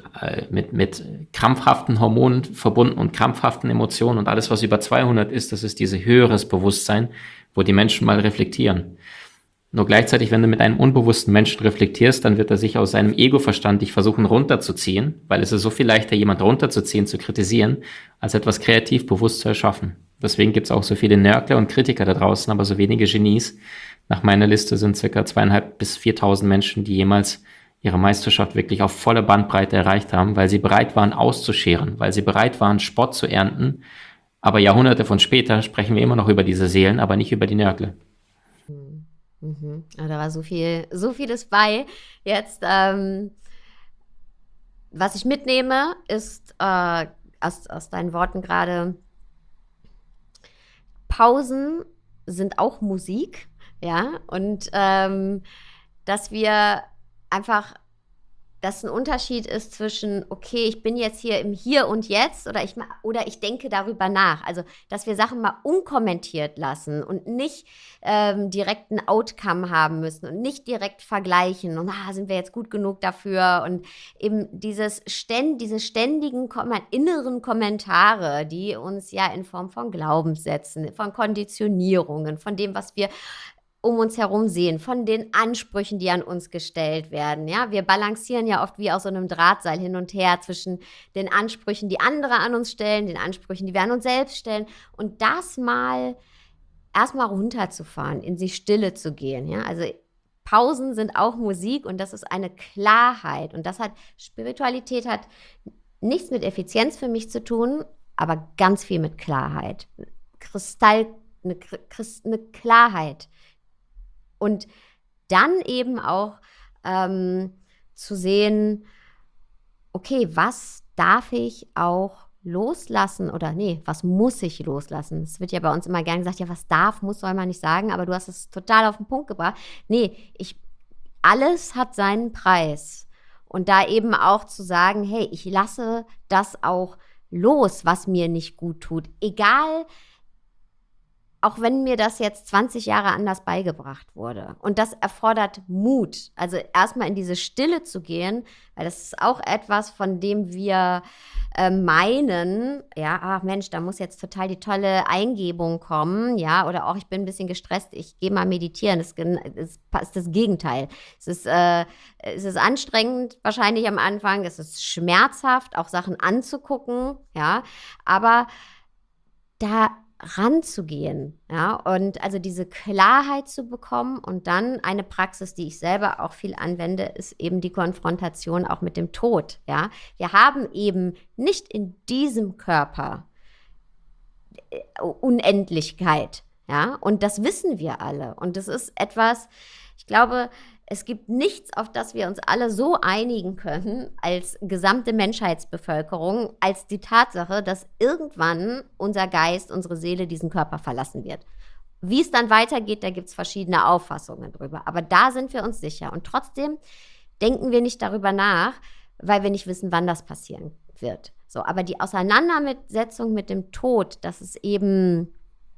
krampfhaften Hormonen verbunden und krampfhaften Emotionen. Und alles, was über 200 ist, das ist dieses höheres Bewusstsein, wo die Menschen mal reflektieren. Nur gleichzeitig, wenn du mit einem unbewussten Menschen reflektierst, dann wird er sich aus seinem Ego-Verstand dich versuchen runterzuziehen, weil es ist so viel leichter, jemand runterzuziehen, zu kritisieren, als etwas kreativ bewusst zu erschaffen. Deswegen gibt es auch so viele Nörgler und Kritiker da draußen, aber so wenige Genies. Nach meiner Liste sind ca. 2.500 bis 4.000 Menschen, die jemals ihre Meisterschaft wirklich auf voller Bandbreite erreicht haben, weil sie bereit waren auszuscheren, weil sie bereit waren, Spott zu ernten. Aber Jahrhunderte von später sprechen wir immer noch über diese Seelen, aber nicht über die Nörgler. Mhm. Da war so vieles bei. Jetzt, was ich mitnehme, ist aus deinen Worten gerade, Pausen sind auch Musik, ja, und dass wir einfach, dass ein Unterschied ist zwischen, okay, ich bin jetzt hier im Hier und Jetzt oder ich denke darüber nach. Also, dass wir Sachen mal unkommentiert lassen und nicht direkt ein Outcome haben müssen und nicht direkt vergleichen und sind wir jetzt gut genug dafür und eben diese ständigen inneren Kommentare, die uns ja in Form von Glaubenssätzen, von Konditionierungen, von dem, was wir um uns herum sehen, von den Ansprüchen, die an uns gestellt werden. Ja, wir balancieren ja oft wie aus so einem Drahtseil hin und her zwischen den Ansprüchen, die andere an uns stellen, den Ansprüchen, die wir an uns selbst stellen und das mal erstmal runterzufahren, in die Stille zu gehen. Ja, also Pausen sind auch Musik und das ist eine Klarheit und Spiritualität hat nichts mit Effizienz für mich zu tun, aber ganz viel mit Klarheit. Eine Klarheit. Und dann eben auch zu sehen, okay, was darf ich auch loslassen oder nee, was muss ich loslassen? Es wird ja bei uns immer gern gesagt, ja, was darf, muss, soll man nicht sagen, aber du hast es total auf den Punkt gebracht. Nee, alles hat seinen Preis. Und da eben auch zu sagen, hey, ich lasse das auch los, was mir nicht gut tut. Egal, auch wenn mir das jetzt 20 Jahre anders beigebracht wurde. Und das erfordert Mut. Also erstmal in diese Stille zu gehen, weil das ist auch etwas, von dem wir meinen, ja, ach Mensch, da muss jetzt total die tolle Eingebung kommen, ja, oder auch ich bin ein bisschen gestresst, ich gehe mal meditieren. Das ist das Gegenteil. Es ist anstrengend wahrscheinlich am Anfang, es ist schmerzhaft, auch Sachen anzugucken, ja, aber da ranzugehen, ja, und also diese Klarheit zu bekommen und dann eine Praxis, die ich selber auch viel anwende, ist eben die Konfrontation auch mit dem Tod, ja. Wir haben eben nicht in diesem Körper Unendlichkeit, ja, und das wissen wir alle und das ist etwas, ich glaube, es gibt nichts, auf das wir uns alle so einigen können als gesamte Menschheitsbevölkerung, als die Tatsache, dass irgendwann unser Geist, unsere Seele diesen Körper verlassen wird. Wie es dann weitergeht, da gibt es verschiedene Auffassungen drüber. Aber da sind wir uns sicher. Und trotzdem denken wir nicht darüber nach, weil wir nicht wissen, wann das passieren wird. So, aber die Auseinandersetzung mit dem Tod, dass es eben,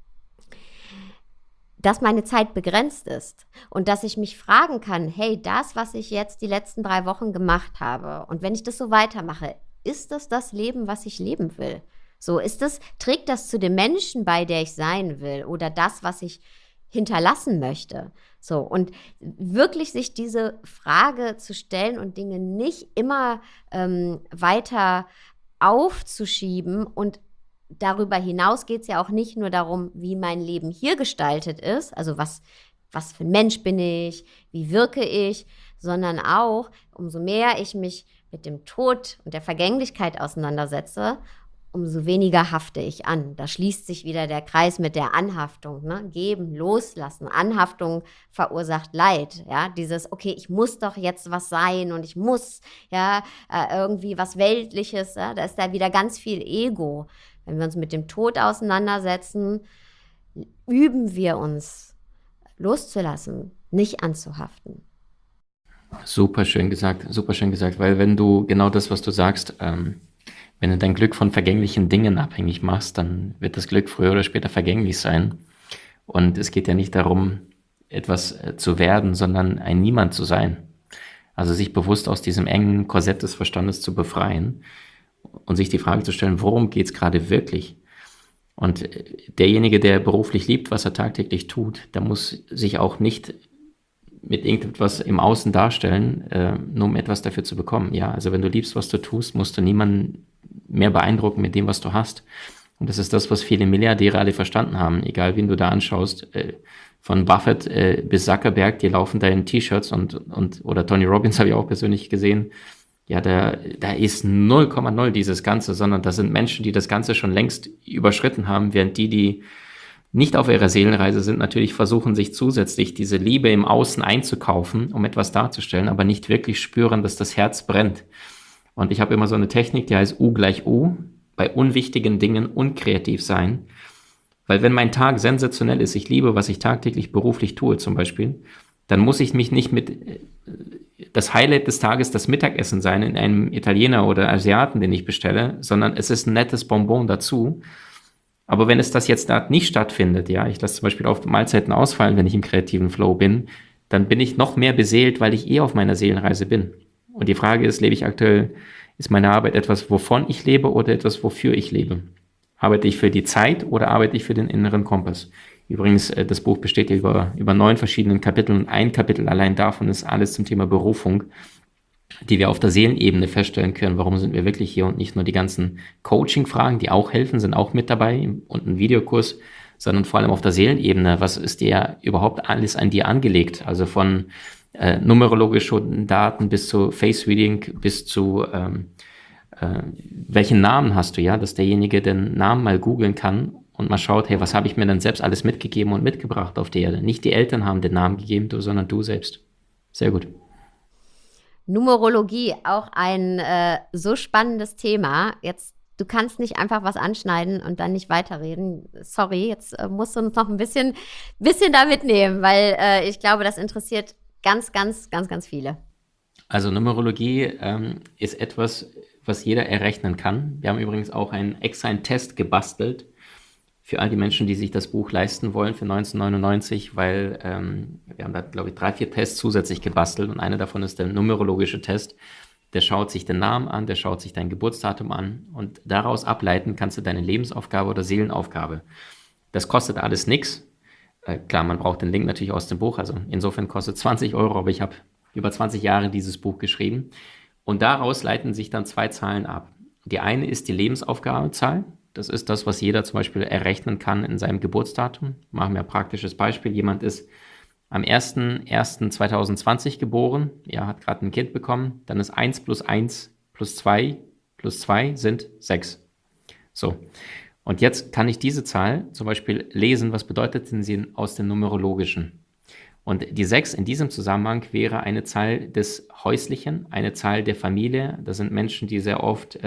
dass meine Zeit begrenzt ist und dass ich mich fragen kann, hey, das, was ich jetzt die letzten 3 Wochen gemacht habe und wenn ich das so weitermache, ist das Leben, was ich leben will? So, trägt das zu dem Menschen bei, der ich sein will oder das, was ich hinterlassen möchte? So, und wirklich sich diese Frage zu stellen und Dinge nicht immer weiter aufzuschieben und darüber hinaus geht es ja auch nicht nur darum, wie mein Leben hier gestaltet ist, also was für ein Mensch bin ich, wie wirke ich, sondern auch, umso mehr ich mich mit dem Tod und der Vergänglichkeit auseinandersetze, umso weniger hafte ich an. Da schließt sich wieder der Kreis mit der Anhaftung, ne? Geben, loslassen. Anhaftung verursacht Leid. Ja? Dieses, okay, ich muss doch jetzt was sein und ich muss ja irgendwie was Weltliches. Ja? Da ist da wieder ganz viel Ego. Wenn wir uns mit dem Tod auseinandersetzen, üben wir uns loszulassen, nicht anzuhaften. Super schön gesagt, weil wenn du genau das, was du sagst, wenn du dein Glück von vergänglichen Dingen abhängig machst, dann wird das Glück früher oder später vergänglich sein. Und es geht ja nicht darum, etwas zu werden, sondern ein Niemand zu sein. Also sich bewusst aus diesem engen Korsett des Verstandes zu befreien und sich die Frage zu stellen, worum geht es gerade wirklich? Und derjenige, der beruflich liebt, was er tagtäglich tut, der muss sich auch nicht mit irgendetwas im Außen darstellen, nur um etwas dafür zu bekommen. Ja, also wenn du liebst, was du tust, musst du niemanden mehr beeindrucken mit dem, was du hast. Und das ist das, was viele Milliardäre alle verstanden haben. Egal, wen du da anschaust, von Buffett bis Zuckerberg, die laufen da in T-Shirts oder Tony Robbins habe ich auch persönlich gesehen. Ja, da ist 0,0 dieses Ganze, sondern das sind Menschen, die das Ganze schon längst überschritten haben, während die nicht auf ihrer Seelenreise sind, natürlich versuchen, sich zusätzlich diese Liebe im Außen einzukaufen, um etwas darzustellen, aber nicht wirklich spüren, dass das Herz brennt. Und ich habe immer so eine Technik, die heißt U = U, bei unwichtigen Dingen unkreativ sein. Weil wenn mein Tag sensationell ist, ich liebe, was ich tagtäglich beruflich tue zum Beispiel, dann muss ich mich nicht mit das Highlight des Tages das Mittagessen sein in einem Italiener oder Asiaten, den ich bestelle, sondern es ist ein nettes Bonbon dazu. Aber wenn es das jetzt da nicht stattfindet, ja, ich lasse zum Beispiel auf Mahlzeiten ausfallen, wenn ich im kreativen Flow bin, dann bin ich noch mehr beseelt, weil ich auf meiner Seelenreise bin. Und die Frage ist, ist meine Arbeit etwas, wovon ich lebe oder etwas, wofür ich lebe? Arbeite ich für die Zeit oder arbeite ich für den inneren Kompass? Übrigens, das Buch besteht ja über 9 verschiedenen Kapiteln und ein Kapitel allein davon ist alles zum Thema Berufung, die wir auf der Seelenebene feststellen können, warum sind wir wirklich hier und nicht nur die ganzen Coaching-Fragen, die auch helfen, sind auch mit dabei und ein Videokurs, sondern vor allem auf der Seelenebene, was ist dir überhaupt alles an dir angelegt? Also von numerologischen Daten bis zu Face-Reading, bis zu welchen Namen hast du, ja, dass derjenige den Namen mal googeln kann und mal schaut, hey, was habe ich mir denn selbst alles mitgegeben und mitgebracht auf die Erde? Nicht die Eltern haben den Namen gegeben, sondern du selbst. Sehr gut. Numerologie, auch ein so spannendes Thema. Jetzt, du kannst nicht einfach was anschneiden und dann nicht weiterreden. Sorry, jetzt musst du uns noch ein bisschen da mitnehmen, weil ich glaube, das interessiert ganz, ganz, ganz, ganz viele. Also Numerologie ist etwas, was jeder errechnen kann. Wir haben übrigens auch extra einen Test gebastelt für all die Menschen, die sich das Buch leisten wollen für 1999, weil wir haben da, glaube ich, 3, 4 Tests zusätzlich gebastelt und einer davon ist der numerologische Test. Der schaut sich den Namen an, der schaut sich dein Geburtsdatum an und daraus ableiten kannst du deine Lebensaufgabe oder Seelenaufgabe. Das kostet alles nichts. Klar, man braucht den Link natürlich aus dem Buch, also insofern kostet 20 Euro, aber ich habe über 20 Jahre dieses Buch geschrieben und daraus leiten sich dann 2 Zahlen ab. Die eine ist die Lebensaufgabezahl, Das ist das, was jeder zum Beispiel errechnen kann in seinem Geburtsdatum. Machen wir ein praktisches Beispiel. Jemand ist am 1.1.2020 geboren, hat gerade ein Kind bekommen, dann ist 1 plus 1 plus 2 sind 6. So, und jetzt kann ich diese Zahl zum Beispiel lesen, was bedeutet denn sie aus dem Numerologischen? Und die 6 in diesem Zusammenhang wäre eine Zahl des Häuslichen, eine Zahl der Familie. Das sind Menschen, die sehr oft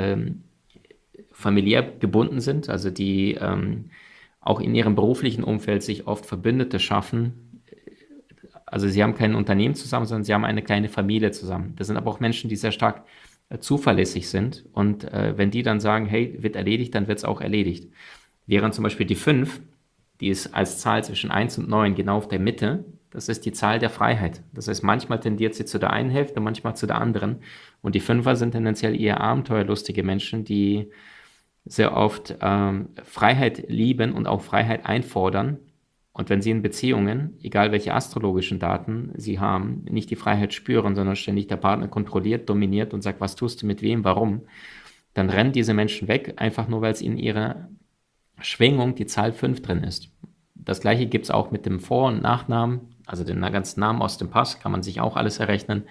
familiär gebunden sind, also die auch in ihrem beruflichen Umfeld sich oft Verbündete schaffen. Also sie haben kein Unternehmen zusammen, sondern sie haben eine kleine Familie zusammen. Das sind aber auch Menschen, die sehr stark zuverlässig sind. Und wenn die dann sagen, hey, wird erledigt, dann wird es auch erledigt. Während zum Beispiel die 5, die ist als Zahl zwischen 1 und 9 genau auf der Mitte, das ist die Zahl der Freiheit. Das heißt, manchmal tendiert sie zu der einen Hälfte, manchmal zu der anderen. Und die 5er sind tendenziell eher abenteuerlustige Menschen, die sehr oft Freiheit lieben und auch Freiheit einfordern. Und wenn sie in Beziehungen, egal welche astrologischen Daten sie haben, nicht die Freiheit spüren, sondern ständig der Partner kontrolliert, dominiert und sagt, was tust du mit wem, warum, dann rennen diese Menschen weg, einfach nur, weil es in ihrer Schwingung die Zahl 5 drin ist. Das gleiche gibt es auch mit dem Vor- und Nachnamen, also den ganzen Namen aus dem Pass, kann man sich auch alles errechnen.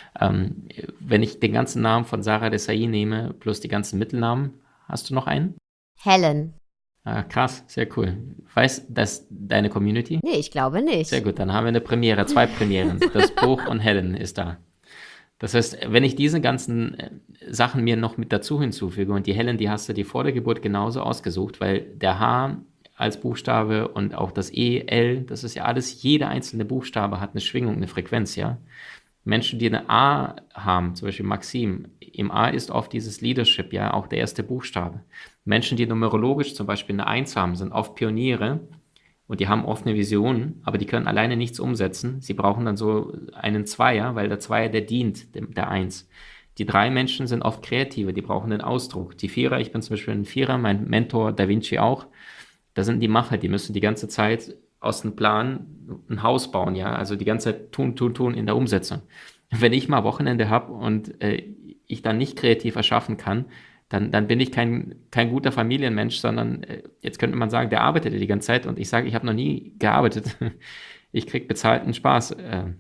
Wenn ich den ganzen Namen von Sarah Desai nehme, plus die ganzen Mittelnamen, hast du noch einen? Helen. Ah, krass, sehr cool. Weiß das deine Community? Nee, ich glaube nicht. Sehr gut, dann haben wir eine Premiere, 2 Premieren. Das Buch und Helen ist da. Das heißt, wenn ich diese ganzen Sachen mir noch mit dazu hinzufüge und die Helen, die hast du dir vor der Geburt genauso ausgesucht, weil der H als Buchstabe und auch das E, L, das ist ja alles, jeder einzelne Buchstabe hat eine Schwingung, eine Frequenz, ja. Menschen, die eine A haben, zum Beispiel Maxim, im A ist oft dieses Leadership, ja, auch der erste Buchstabe. Menschen, die numerologisch zum Beispiel eine 1 haben, sind oft Pioniere und die haben oft eine Vision, aber die können alleine nichts umsetzen. Sie brauchen dann so einen Zweier, weil der Zweier, der dient der 1. Die 3 Menschen sind oft Kreative, die brauchen den Ausdruck. Die 4er, ich bin zum Beispiel ein 4er, mein Mentor Da Vinci auch, da sind die Macher, die müssen die ganze Zeit aus dem Plan ein Haus bauen, ja, also die ganze Zeit tun in der Umsetzung. Wenn ich mal Wochenende habe und ich dann nicht kreativ erschaffen kann, dann bin ich kein guter Familienmensch, sondern jetzt könnte man sagen, der arbeitet die ganze Zeit und ich sage, ich habe noch nie gearbeitet. Ich kriege bezahlten Spaß,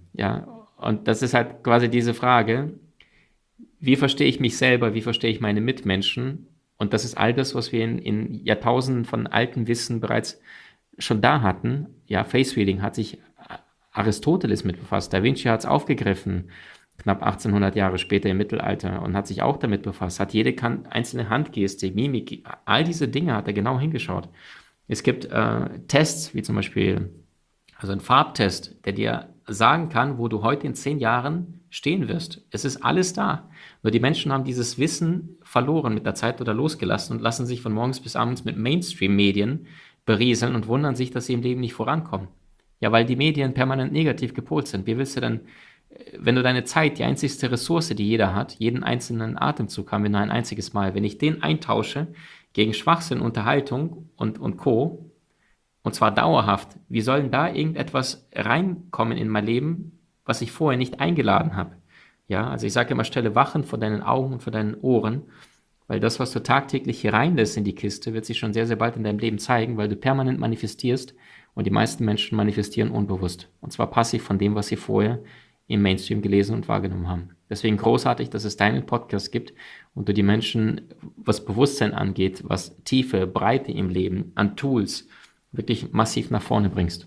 ja. Und das ist halt quasi diese Frage, wie verstehe ich mich selber, wie verstehe ich meine Mitmenschen? Und das ist all das, was wir in Jahrtausenden von altem Wissen bereits schon da hatten. Ja, Face Reading hat sich Aristoteles mit befasst, Da Vinci hat es aufgegriffen, knapp 1800 Jahre später im Mittelalter und hat sich auch damit befasst, hat jede einzelne Handgeste, Mimik, all diese Dinge hat er genau hingeschaut. Es gibt Tests, wie zum Beispiel, also ein Farbtest, der dir sagen kann, wo du heute in 10 Jahren stehen wirst. Es ist alles da. Nur die Menschen haben dieses Wissen verloren mit der Zeit oder losgelassen und lassen sich von morgens bis abends mit Mainstream-Medien berieseln und wundern sich, dass sie im Leben nicht vorankommen. Ja, weil die Medien permanent negativ gepolt sind. Wie willst du denn, wenn du deine Zeit, die einzigste Ressource, die jeder hat, jeden einzelnen Atemzug haben wir nur ein einziges Mal, wenn ich den eintausche gegen Schwachsinn, Unterhaltung und Co., und zwar dauerhaft, wie soll denn da irgendetwas reinkommen in mein Leben, was ich vorher nicht eingeladen habe? Ja, also ich sage immer, stelle Wachen vor deinen Augen und vor deinen Ohren, weil das, was du tagtäglich hier reinlässt in die Kiste, wird sich schon sehr, sehr bald in deinem Leben zeigen, weil du permanent manifestierst und die meisten Menschen manifestieren unbewusst. Und zwar passiv von dem, was sie vorher im Mainstream gelesen und wahrgenommen haben. Deswegen großartig, dass es deinen Podcast gibt und du die Menschen, was Bewusstsein angeht, was Tiefe, Breite im Leben, an Tools, wirklich massiv nach vorne bringst.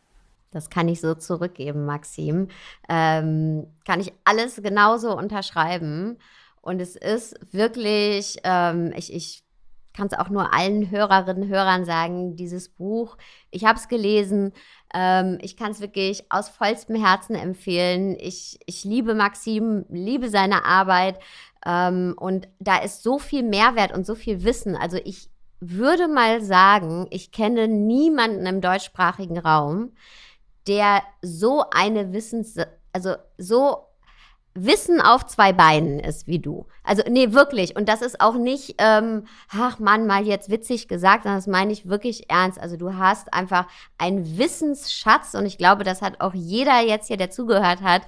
Das kann ich so zurückgeben, Maxim. Kann ich alles genauso unterschreiben. Und es ist wirklich, ich kann es auch nur allen Hörerinnen und Hörern sagen, dieses Buch, ich habe es gelesen, ich kann es wirklich aus vollstem Herzen empfehlen. Ich liebe Maxim, liebe seine Arbeit und da ist so viel Mehrwert und so viel Wissen. Also ich würde mal sagen, ich kenne niemanden im deutschsprachigen Raum, der so eine so Wissen auf 2 Beinen ist wie du. Also, nee, wirklich. Und das ist auch nicht, ach Mann, mal jetzt witzig gesagt, sondern das meine ich wirklich ernst. Also, du hast einfach einen Wissensschatz und ich glaube, das hat auch jeder jetzt hier, der zugehört hat,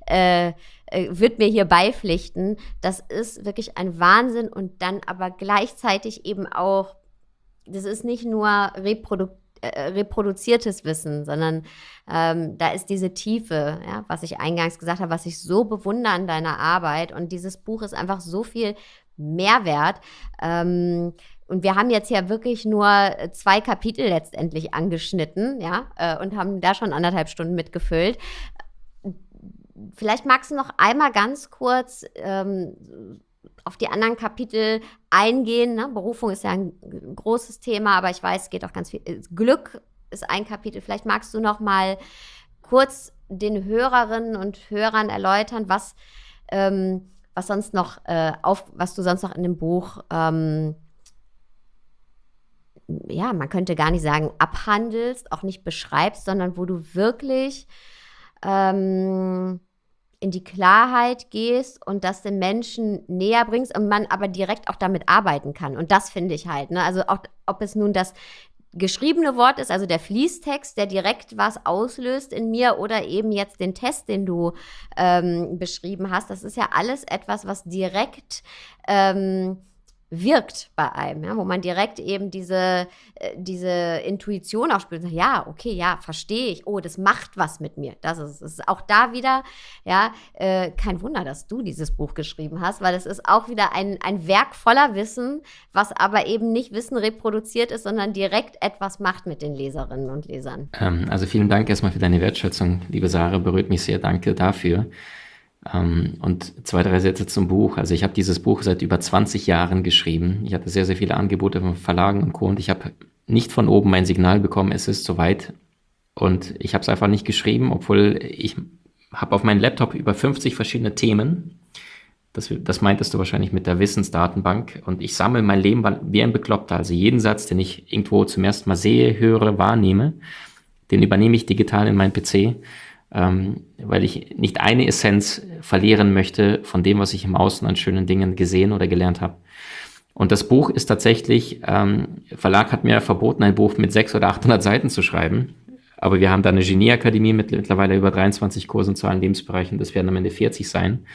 wird mir hier beipflichten. Das ist wirklich ein Wahnsinn und dann aber gleichzeitig eben auch das ist nicht nur reproduziertes Wissen, sondern da ist diese Tiefe, ja, was ich eingangs gesagt habe, was ich so bewundere an deiner Arbeit. Und dieses Buch ist einfach so viel Mehrwert. Und wir haben jetzt ja wirklich nur 2 Kapitel letztendlich angeschnitten, ja, und haben da schon 1,5 Stunden mitgefüllt. Vielleicht magst du noch einmal ganz kurz auf die anderen Kapitel eingehen. Ne? Berufung ist ja ein großes Thema, aber ich weiß, es geht auch ganz viel. Glück ist ein Kapitel. Vielleicht magst du noch mal kurz den Hörerinnen und Hörern erläutern, was sonst noch was du sonst noch in dem Buch ja, man könnte gar nicht sagen abhandelst, auch nicht beschreibst, sondern wo du wirklich in die Klarheit gehst und das den Menschen näher bringst und man aber direkt auch damit arbeiten kann. Und das finde ich halt. Ne? Also auch, ob es nun das geschriebene Wort ist, also der Fließtext, der direkt was auslöst in mir oder eben jetzt den Test, den du beschrieben hast. Das ist ja alles etwas, was direkt wirkt bei einem, ja, wo man direkt eben diese Intuition auch spürt. Ja, okay, ja, verstehe ich. Oh, das macht was mit mir. Das ist auch da wieder, ja, kein Wunder, dass du dieses Buch geschrieben hast, weil es ist auch wieder ein Werk voller Wissen, was aber eben nicht Wissen reproduziert ist, sondern direkt etwas macht mit den Leserinnen und Lesern. Also vielen Dank erstmal für deine Wertschätzung, liebe Sarah, berührt mich sehr, danke dafür. Und 2, 3 Sätze zum Buch. Also ich habe dieses Buch seit über 20 Jahren geschrieben. Ich hatte sehr, sehr viele Angebote von Verlagen und Co. Und ich habe nicht von oben mein Signal bekommen, es ist soweit. Und ich habe es einfach nicht geschrieben, obwohl ich habe auf meinem Laptop über 50 verschiedene Themen. Das meintest du wahrscheinlich mit der Wissensdatenbank. Und ich sammle mein Leben wie ein Bekloppter. Also jeden Satz, den ich irgendwo zum ersten Mal sehe, höre, wahrnehme, den übernehme ich digital in meinen PC. Weil ich nicht eine Essenz verlieren möchte von dem, was ich im Außen an schönen Dingen gesehen oder gelernt habe. Und das Buch ist tatsächlich, Verlag hat mir verboten, ein Buch mit 600 oder 800 Seiten zu schreiben. Aber wir haben da eine Genieakademie mit mittlerweile über 23 Kursen zu allen Lebensbereichen. Das werden am Ende 40 sein.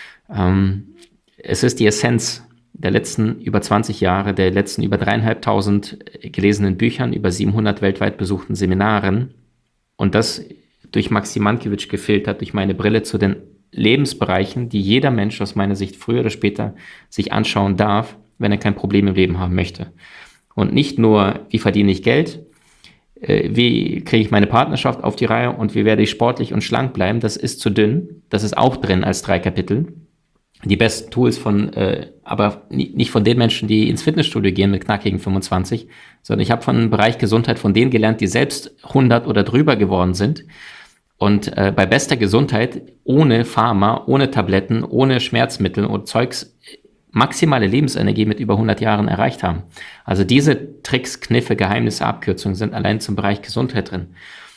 Es ist die Essenz der letzten über 20 Jahre, der letzten über 3.500 gelesenen Büchern, über 700 weltweit besuchten Seminaren. Und das durch Maxi Mankiewicz gefiltert, durch meine Brille zu den Lebensbereichen, die jeder Mensch aus meiner Sicht früher oder später sich anschauen darf, wenn er kein Problem im Leben haben möchte. Und nicht nur, wie verdiene ich Geld, wie kriege ich meine Partnerschaft auf die Reihe und wie werde ich sportlich und schlank bleiben, das ist zu dünn. Das ist auch drin als 3 Kapitel. Die besten Tools aber nicht von den Menschen, die ins Fitnessstudio gehen mit knackigen 25, sondern ich habe von dem Bereich Gesundheit von denen gelernt, die selbst 100 oder drüber geworden sind. Und bei bester Gesundheit, ohne Pharma, ohne Tabletten, ohne Schmerzmittel und Zeugs, maximale Lebensenergie mit über 100 Jahren erreicht haben. Also diese Tricks, Kniffe, Geheimnisse, Abkürzungen sind allein zum Bereich Gesundheit drin.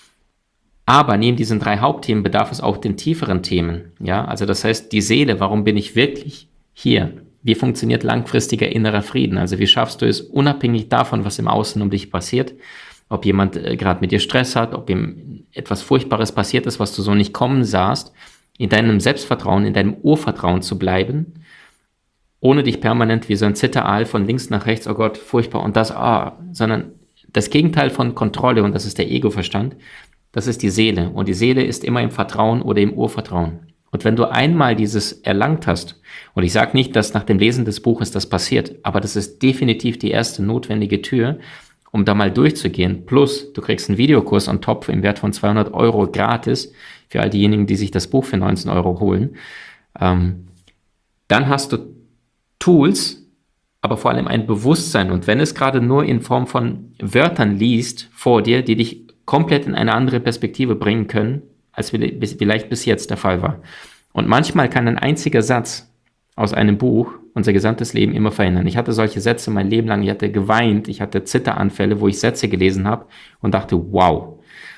Aber neben diesen 3 Hauptthemen bedarf es auch den tieferen Themen. Ja, also das heißt, die Seele, warum bin ich wirklich hier? Wie funktioniert langfristiger innerer Frieden? Also wie schaffst du es, unabhängig davon, was im Außen um dich passiert, ob jemand gerade mit dir Stress hat, ob ihm etwas Furchtbares passiert ist, was du so nicht kommen sahst, in deinem Selbstvertrauen, in deinem Urvertrauen zu bleiben, ohne dich permanent wie so ein Zitteraal von links nach rechts, oh Gott, furchtbar und das, sondern das Gegenteil von Kontrolle, und das ist der Ego-Verstand, das ist die Seele. Und die Seele ist immer im Vertrauen oder im Urvertrauen. Und wenn du einmal dieses erlangt hast, und ich sage nicht, dass nach dem Lesen des Buches das passiert, aber das ist definitiv die erste notwendige Tür, um da mal durchzugehen. Plus, du kriegst einen Videokurs on top im Wert von 200 € gratis für all diejenigen, die sich das Buch für 19 € holen. Dann hast du Tools, aber vor allem ein Bewusstsein. Und wenn es gerade nur in Form von Wörtern liest vor dir, die dich komplett in eine andere Perspektive bringen können, als vielleicht bis jetzt der Fall war. Und manchmal kann ein einziger Satz aus einem Buch unser gesamtes Leben immer verändern. Ich hatte solche Sätze mein Leben lang, ich hatte geweint, ich hatte Zitteranfälle, wo ich Sätze gelesen habe und dachte, wow.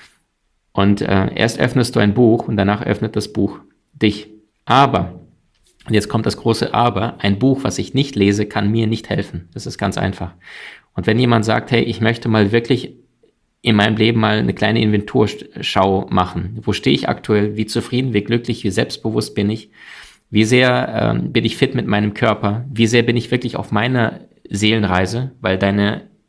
Und erst öffnest du ein Buch und danach öffnet das Buch dich. Aber, und jetzt kommt das große Aber, ein Buch, was ich nicht lese, kann mir nicht helfen. Das ist ganz einfach. Und wenn jemand sagt, hey, ich möchte mal wirklich in meinem Leben mal eine kleine Inventurschau machen. Wo stehe ich aktuell? Wie zufrieden, wie glücklich, wie selbstbewusst bin ich? Wie sehr bin ich fit mit meinem Körper? Wie sehr bin ich wirklich auf meiner Seelenreise? Weil deine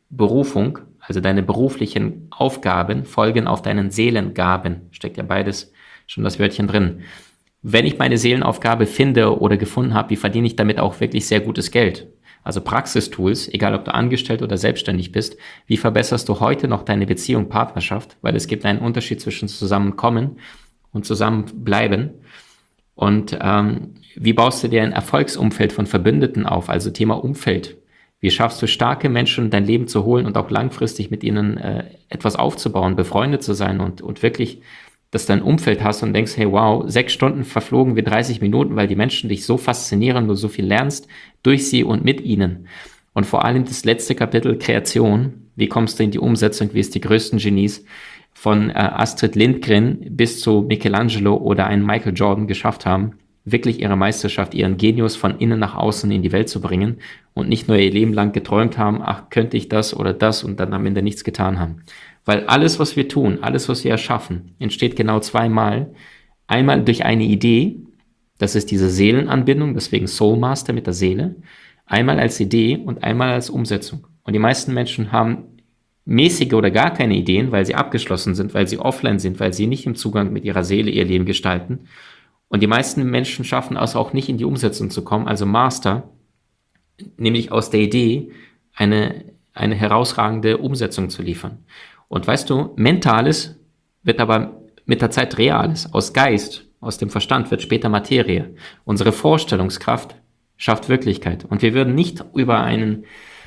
Berufung, also deine beruflichen Aufgaben, folgen auf deinen Seelengaben. Steckt ja beides schon das Wörtchen drin. Wenn ich meine Seelenaufgabe finde oder gefunden habe, wie verdiene ich damit auch wirklich sehr gutes Geld? Also Praxistools, egal ob du angestellt oder selbstständig bist, wie verbesserst du heute noch deine Beziehung, Partnerschaft? Weil es gibt einen Unterschied zwischen Zusammenkommen und Zusammenbleiben. Und wie baust du dir ein Erfolgsumfeld von Verbündeten auf? Also Thema Umfeld. Wie schaffst du starke Menschen in dein Leben zu holen und auch langfristig mit ihnen etwas aufzubauen, befreundet zu sein und wirklich, dass du ein Umfeld hast und denkst, hey wow, 6 Stunden verflogen wie 30 Minuten, weil die Menschen dich so faszinieren, du so viel lernst durch sie und mit ihnen. Und vor allem das letzte Kapitel, Kreation. Wie kommst du in die Umsetzung? Wie es die größten Genies von Astrid Lindgren bis zu Michelangelo oder einen Michael Jordan geschafft haben, wirklich ihre Meisterschaft, ihren Genius von innen nach außen in die Welt zu bringen und nicht nur ihr Leben lang geträumt haben, ach, könnte ich das oder das und dann am Ende nichts getan haben. Weil alles, was wir tun, alles, was wir erschaffen, entsteht genau zweimal. Einmal durch eine Idee, das ist diese Seelenanbindung, deswegen Soul Master mit der Seele, einmal als Idee und einmal als Umsetzung. Und die meisten Menschen haben mäßige oder gar keine Ideen, weil sie abgeschlossen sind, weil sie offline sind, weil sie nicht im Zugang mit ihrer Seele ihr Leben gestalten. Und die meisten Menschen schaffen es auch nicht in die Umsetzung zu kommen, also Master, nämlich aus der Idee eine herausragende Umsetzung zu liefern. Und weißt du, Mentales wird aber mit der Zeit Reales. Aus Geist, aus dem Verstand wird später Materie. Unsere Vorstellungskraft schafft Wirklichkeit. Und wir würden nicht über einen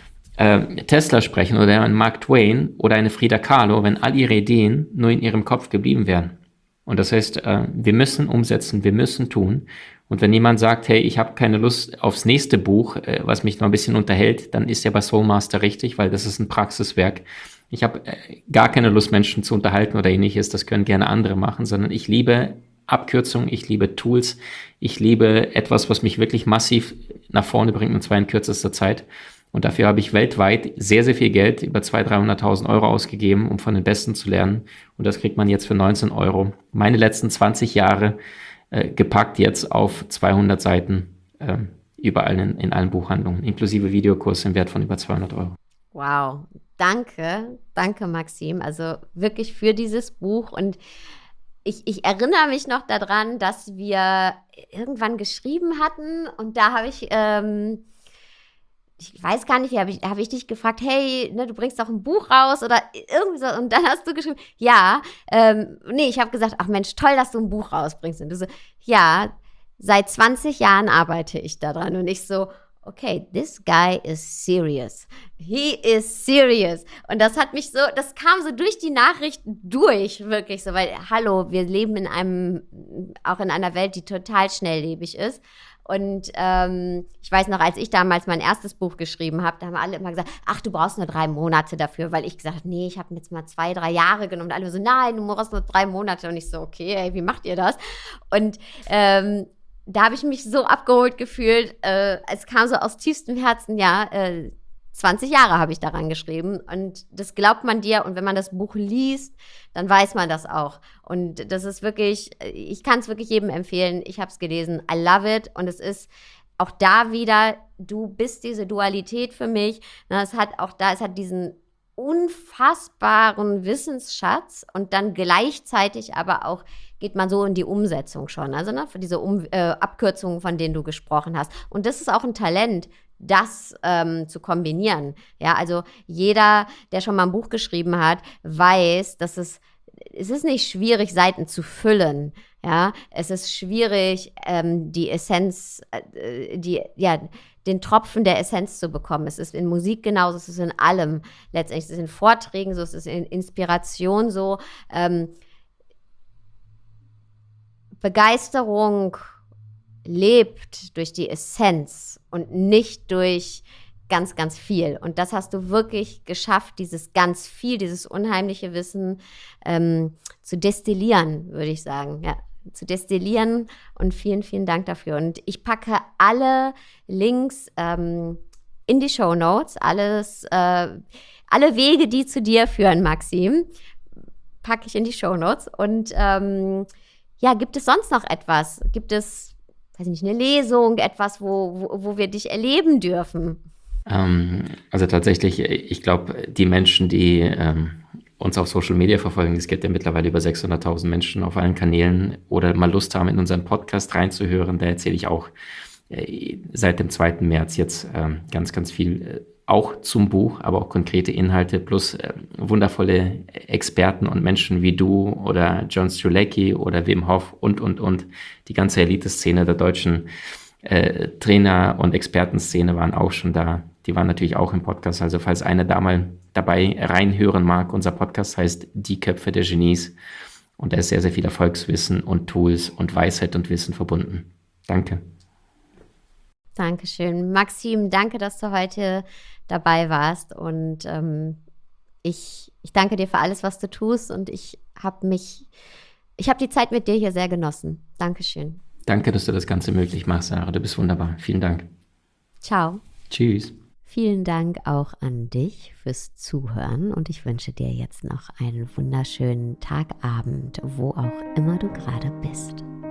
Tesla sprechen oder einen Mark Twain oder eine Frida Kahlo, wenn all ihre Ideen nur in ihrem Kopf geblieben wären. Und das heißt, wir müssen umsetzen, wir müssen tun. Und wenn jemand sagt, hey, ich habe keine Lust aufs nächste Buch, was mich noch ein bisschen unterhält, dann ist er bei Soul Master richtig, weil das ist ein Praxiswerk. Ich habe gar keine Lust, Menschen zu unterhalten oder ähnliches, das können gerne andere machen, sondern ich liebe Abkürzungen, ich liebe Tools, ich liebe etwas, was mich wirklich massiv nach vorne bringt, und zwar in kürzester Zeit. Und dafür habe ich weltweit sehr, sehr viel Geld, über 200.000, 300.000 Euro ausgegeben, um von den Besten zu lernen. Und das kriegt man jetzt für 19 Euro. Meine letzten 20 Jahre gepackt jetzt auf 200 Seiten, überall in allen Buchhandlungen, inklusive Videokurs im Wert von über 200 Euro. Wow, danke Maxim, also wirklich für dieses Buch. Und ich erinnere mich noch daran, dass wir irgendwann geschrieben hatten und da habe ich weiß gar nicht, hab ich dich gefragt, hey, ne, du bringst doch ein Buch raus oder irgendwie so. Und dann hast du geschrieben, ja, nee, ich habe gesagt, ach Mensch, toll, dass du ein Buch rausbringst. Und du so, ja, seit 20 Jahren arbeite ich daran. Und ich so, okay, this guy is serious. He is serious. Und das hat mich so, das kam so durch die Nachrichten durch, wirklich so, weil, hallo, wir leben auch in einer Welt, die total schnelllebig ist. Und ich weiß noch, als ich damals mein erstes Buch geschrieben habe, da haben alle immer gesagt, ach, du brauchst nur 3 Monate dafür, weil ich gesagt habe, nee, ich habe jetzt mal 2, 3 Jahre genommen. Und alle so, nein, du brauchst nur 3 Monate. Und ich so, okay, ey, wie macht ihr das? Und da habe ich mich so abgeholt gefühlt. Es kam so aus tiefstem Herzen, ja, 20 Jahre habe ich daran geschrieben und das glaubt man dir und wenn man das Buch liest, dann weiß man das auch und das ist wirklich, ich kann es wirklich jedem empfehlen, ich habe es gelesen, I love it und es ist auch da wieder, du bist diese Dualität für mich, es hat diesen unfassbaren Wissensschatz und dann gleichzeitig aber auch geht man so in die Umsetzung schon, also für diese Abkürzungen, von denen du gesprochen hast und das ist auch ein Talent, das zu kombinieren. Ja, also jeder, der schon mal ein Buch geschrieben hat, weiß, dass es ist nicht schwierig, Seiten zu füllen. Ja, es ist schwierig, die Essenz, den Tropfen der Essenz zu bekommen. Es ist in Musik genauso, es ist in allem. Letztendlich es ist in Vorträgen so, es ist in Inspiration so. Begeisterung lebt durch die Essenz und nicht durch ganz, ganz viel. Und das hast du wirklich geschafft, dieses ganz viel, dieses unheimliche Wissen zu destillieren, würde ich sagen. Ja, zu destillieren und vielen, vielen Dank dafür. Und ich packe alle Links in die Shownotes, alle Wege, die zu dir führen, Maxim, packe ich in die Shownotes. Und gibt es sonst noch etwas? Gibt es, weiß nicht, eine Lesung, etwas, wo wir dich erleben dürfen? Also tatsächlich, ich glaube, die Menschen, die uns auf Social Media verfolgen, es gibt ja mittlerweile über 600.000 Menschen auf allen Kanälen oder mal Lust haben, in unseren Podcast reinzuhören, da erzähle ich auch seit dem 2. März jetzt ganz, ganz viel auch zum Buch, aber auch konkrete Inhalte plus wundervolle Experten und Menschen wie du oder John Strzelecki oder Wim Hof und. Die ganze Elite-Szene der deutschen Trainer- und Expertenszene waren auch schon da. Die waren natürlich auch im Podcast. Also falls einer da mal dabei reinhören mag, unser Podcast heißt Die Köpfe der Genies und da ist sehr, sehr viel Erfolgswissen und Tools und Weisheit und Wissen verbunden. Danke. Dankeschön. Maxim, danke, dass du heute dabei warst und ich danke dir für alles, was du tust und ich habe die Zeit mit dir hier sehr genossen. Dankeschön. Danke, dass du das Ganze möglich machst, Sarah. Du bist wunderbar. Vielen Dank. Ciao. Tschüss. Vielen Dank auch an dich fürs Zuhören und ich wünsche dir jetzt noch einen wunderschönen Tagabend, wo auch immer du gerade bist.